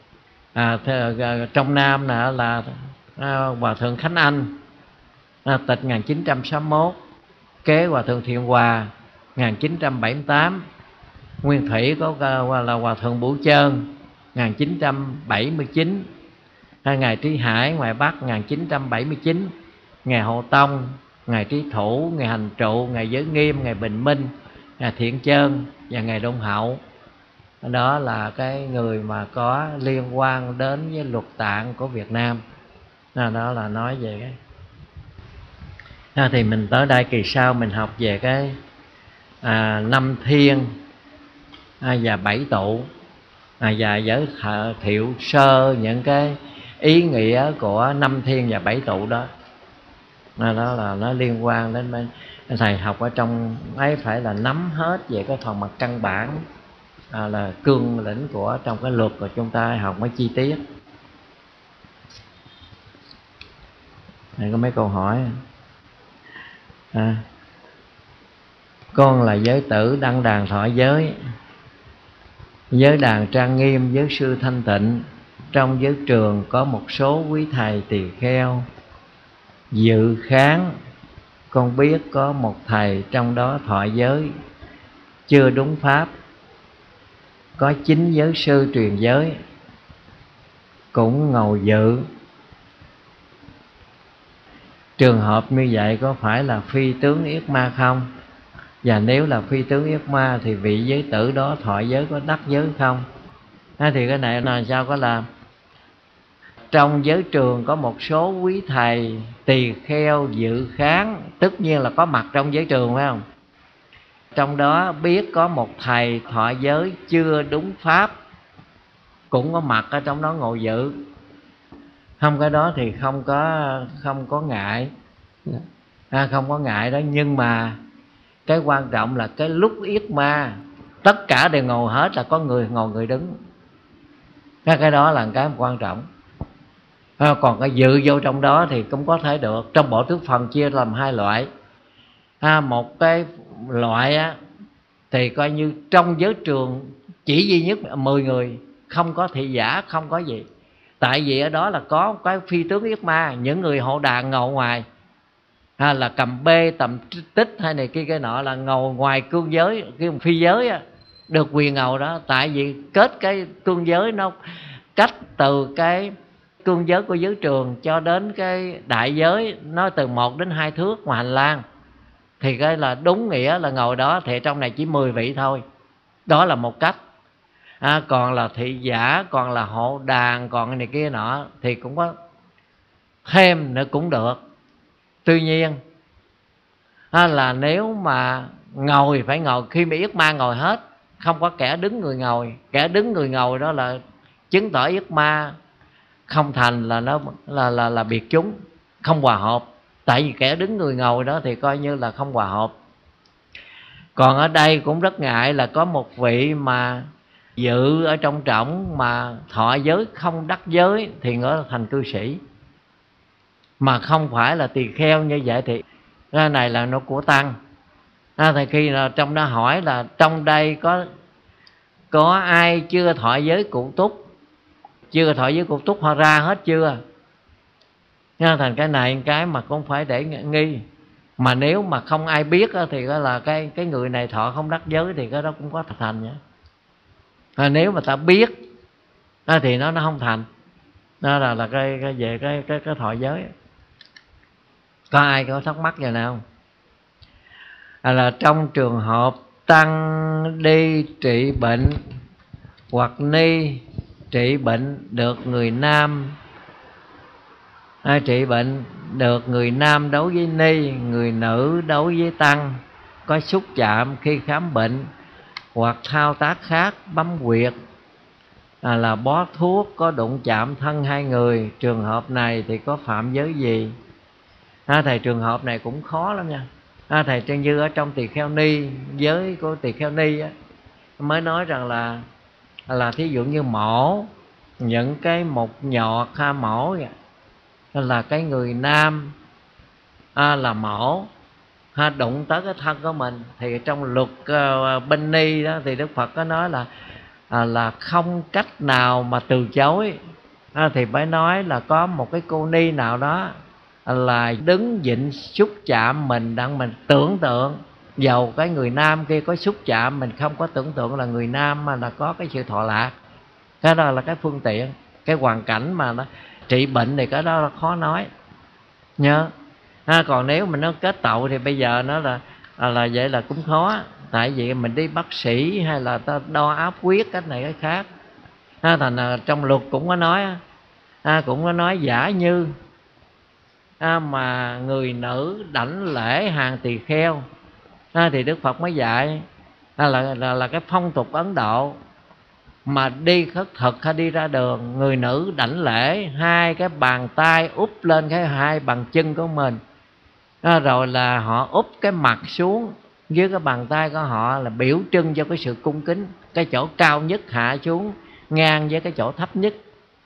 Trong Nam là Hòa thượng Khánh Anh tịch 1961, kế Hòa thượng Thiện Hòa 1978. Nguyên Thủy có là Hòa thượng Bửu Chơn 1979. Ngài Trí Hải ngoài Bắc 1979, ngài Hộ Tông, ngài Trí Thủ, ngài Hành Trụ, ngài Giới Nghiêm, ngài Bình Minh, ngài Thiện Chơn và ngài Đông Hậu. Đó là cái người mà có liên quan đến với luật tạng của Việt Nam. Đó là nói về cái thì mình tới đây kỳ sau mình học về cái năm thiên và bảy tụ, và giới thiệu sơ những cái ý nghĩa của năm thiên và bảy tụ đó. Đó là nó liên quan đến thầy học ở trong ấy phải là nắm hết về cái phần mặt căn bản là cương lĩnh của trong cái luật, của chúng ta học mấy chi tiết. Này có mấy câu hỏi. Con là giới tử đăng đàn thọ giới, giới đàn trang nghiêm, giới sư thanh tịnh. Trong giới trường có một số quý thầy tỳ kheo dự kháng. Con biết có một thầy trong đó thọ giới chưa đúng pháp, có 9 giới sư truyền giới cũng ngồi dự. Trường hợp như vậy có phải là phi tướng yết ma không? Và nếu là phi tướng yết ma thì vị giới tử đó thọ giới có đắc giới không? Thì cái này là sao có làm? Trong giới trường có một số quý thầy tỳ kheo dự kháng, tất nhiên là có mặt trong giới trường phải không? Trong đó biết có một thầy thọ giới chưa đúng pháp cũng có mặt ở trong đó ngồi dự. Không, cái đó thì không có ngại, không có ngại đó. Nhưng mà cái quan trọng là cái lúc yết ma tất cả đều ngồi hết, là có người ngồi người đứng. Cái đó là cái quan trọng. Còn cái dự vô trong đó thì cũng có thể được. Trong bộ tước phần chia làm hai loại. Một cái loại thì coi như trong giới trường chỉ duy nhất 10 người, không có thị giả, không có gì. Tại vì ở đó là có cái phi tướng yết ma, những người hộ đàn ngồi ngoài, là cầm bê tầm tích hay này kia cái nọ, là ngồi ngoài cương giới, cái phi giới được quyền ngồi đó. Tại vì kết cái cương giới nó cách từ cái cương giới của giới trường cho đến cái đại giới nó từ 1 đến 2 thước ngoài hành lang, thì cái là đúng nghĩa là ngồi đó. Thì trong này chỉ 10 vị thôi. Đó là một cách. Còn là thị giả, còn là hộ đàn, còn này kia nọ thì cũng có thêm nữa cũng được. Tuy nhiên là nếu mà ngồi phải ngồi, khi mà yết ma ngồi hết, không có kẻ đứng người ngồi. Kẻ đứng người ngồi đó là chứng tỏ yết ma không thành, là nó là biệt chúng, không hòa hợp. Tại vì kẻ đứng người ngồi đó thì coi như là không hòa hợp. Còn ở đây cũng rất ngại là có một vị mà dự ở trong trọng mà thọ giới không đắc giới thì nó thành cư sĩ, mà không phải là tỳ kheo như vậy thì cái này là nó của tăng. Thì khi là trong đó hỏi là trong đây có ai chưa thọ giới cụ túc, chưa thọ giới cụ túc họ ra hết chưa? Thành cái này cái mà cũng phải để nghi. Mà nếu mà không ai biết thì đó là cái người này thọ không đắc giới thì cái đó cũng có thành nhé. Nếu mà ta biết thì nó không thành. Đó là cái về cái thọ giới. Có ai có thắc mắc gì nào? Là trong trường hợp tăng đi trị bệnh hoặc ni trị bệnh được người nam, trị bệnh được người nam đối với ni, người nữ đối với tăng, có xúc chạm khi khám bệnh hoặc thao tác khác, bấm huyệt, là bó thuốc, có đụng chạm thân hai người. Trường hợp này thì có phạm giới gì? Thầy, trường hợp này cũng khó lắm nha. Thầy Trân Như ở trong tỳ kheo ni, giới của tỳ kheo ni mới nói rằng là thí dụ như mổ những cái một nhọt ha mổ là cái người nam là mổ đụng tới cái thân của mình, thì trong luật Binh Ni đó thì Đức Phật có nói là không cách nào mà từ chối. Thì phải nói là có một cái cô ni nào đó là đứng vịnh xúc chạm mình, đang mình tưởng tượng dầu cái người nam kia có xúc chạm mình không có tưởng tượng là người nam mà là có cái sự thọ lạc. Cái đó là cái phương tiện, cái hoàn cảnh mà nó trị bệnh thì cái đó là khó nói nhớ. Còn nếu mình nó kết tậu thì bây giờ nó là vậy là cũng khó. Tại vì mình đi bác sĩ hay là ta đo áp huyết cách này cái khác. Thành trong luật cũng có nói cũng có nói giả như mà người nữ đảnh lễ hàng tỳ kheo thì Đức Phật mới dạy là cái phong tục Ấn Độ mà đi khất thực hay đi ra đường, người nữ đảnh lễ hai cái bàn tay úp lên cái hai bàn chân của mình, rồi là họ úp cái mặt xuống dưới cái bàn tay của họ, là biểu trưng cho cái sự cung kính. Cái chỗ cao nhất hạ xuống ngang với cái chỗ thấp nhất.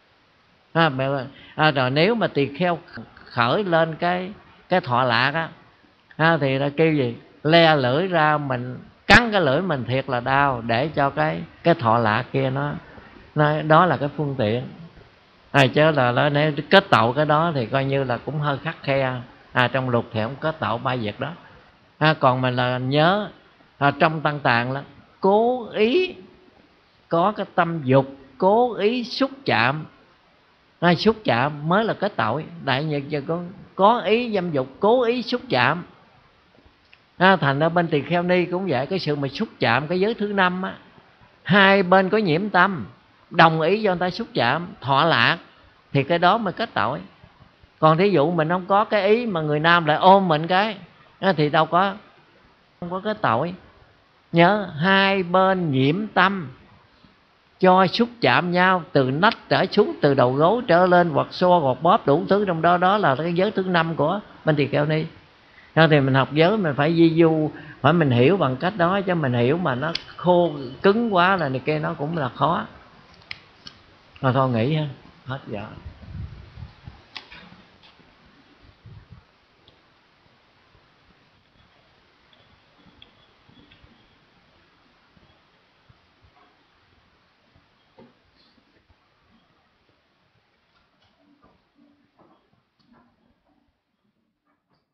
Rồi nếu mà tỳ kheo khởi lên cái thọ lạc thì nó kêu gì? Le lưỡi ra, mình cắn cái lưỡi mình thiệt là đau, để cho cái thọ lạc kia nó đó là cái phương tiện. Chứ là nếu kết tậu cái đó thì coi như là cũng hơi khắt khe. Trong luật thì không kết tậu ba việc đó. Còn mình là nhớ trong Tăng Tạng là cố ý có cái tâm dục, cố ý xúc chạm. Xúc chạm mới là kết tội. Đại nhật giờ có ý dâm dục, cố ý xúc chạm. Thành ra bên tỳ kheo ni cũng vậy. Cái sự mà xúc chạm cái giới thứ 5 hai bên có nhiễm tâm, đồng ý cho người ta xúc chạm, thọ lạc, thì cái đó mới kết tội. Còn thí dụ mình không có cái ý mà người nam lại ôm mình cái thì đâu không có kết tội. Nhớ hai bên nhiễm tâm cho xúc chạm nhau, từ nách trở xuống, từ đầu gối trở lên, hoặc xoa hoặc bóp đủ thứ trong đó. Đó là cái giới thứ 5 của bên tỳ kheo ni. Thì mình học giới mình phải di du, phải mình hiểu bằng cách đó, chứ mình hiểu mà nó khô cứng quá là này kia nó cũng là khó. Thôi nghỉ ha, hết giờ.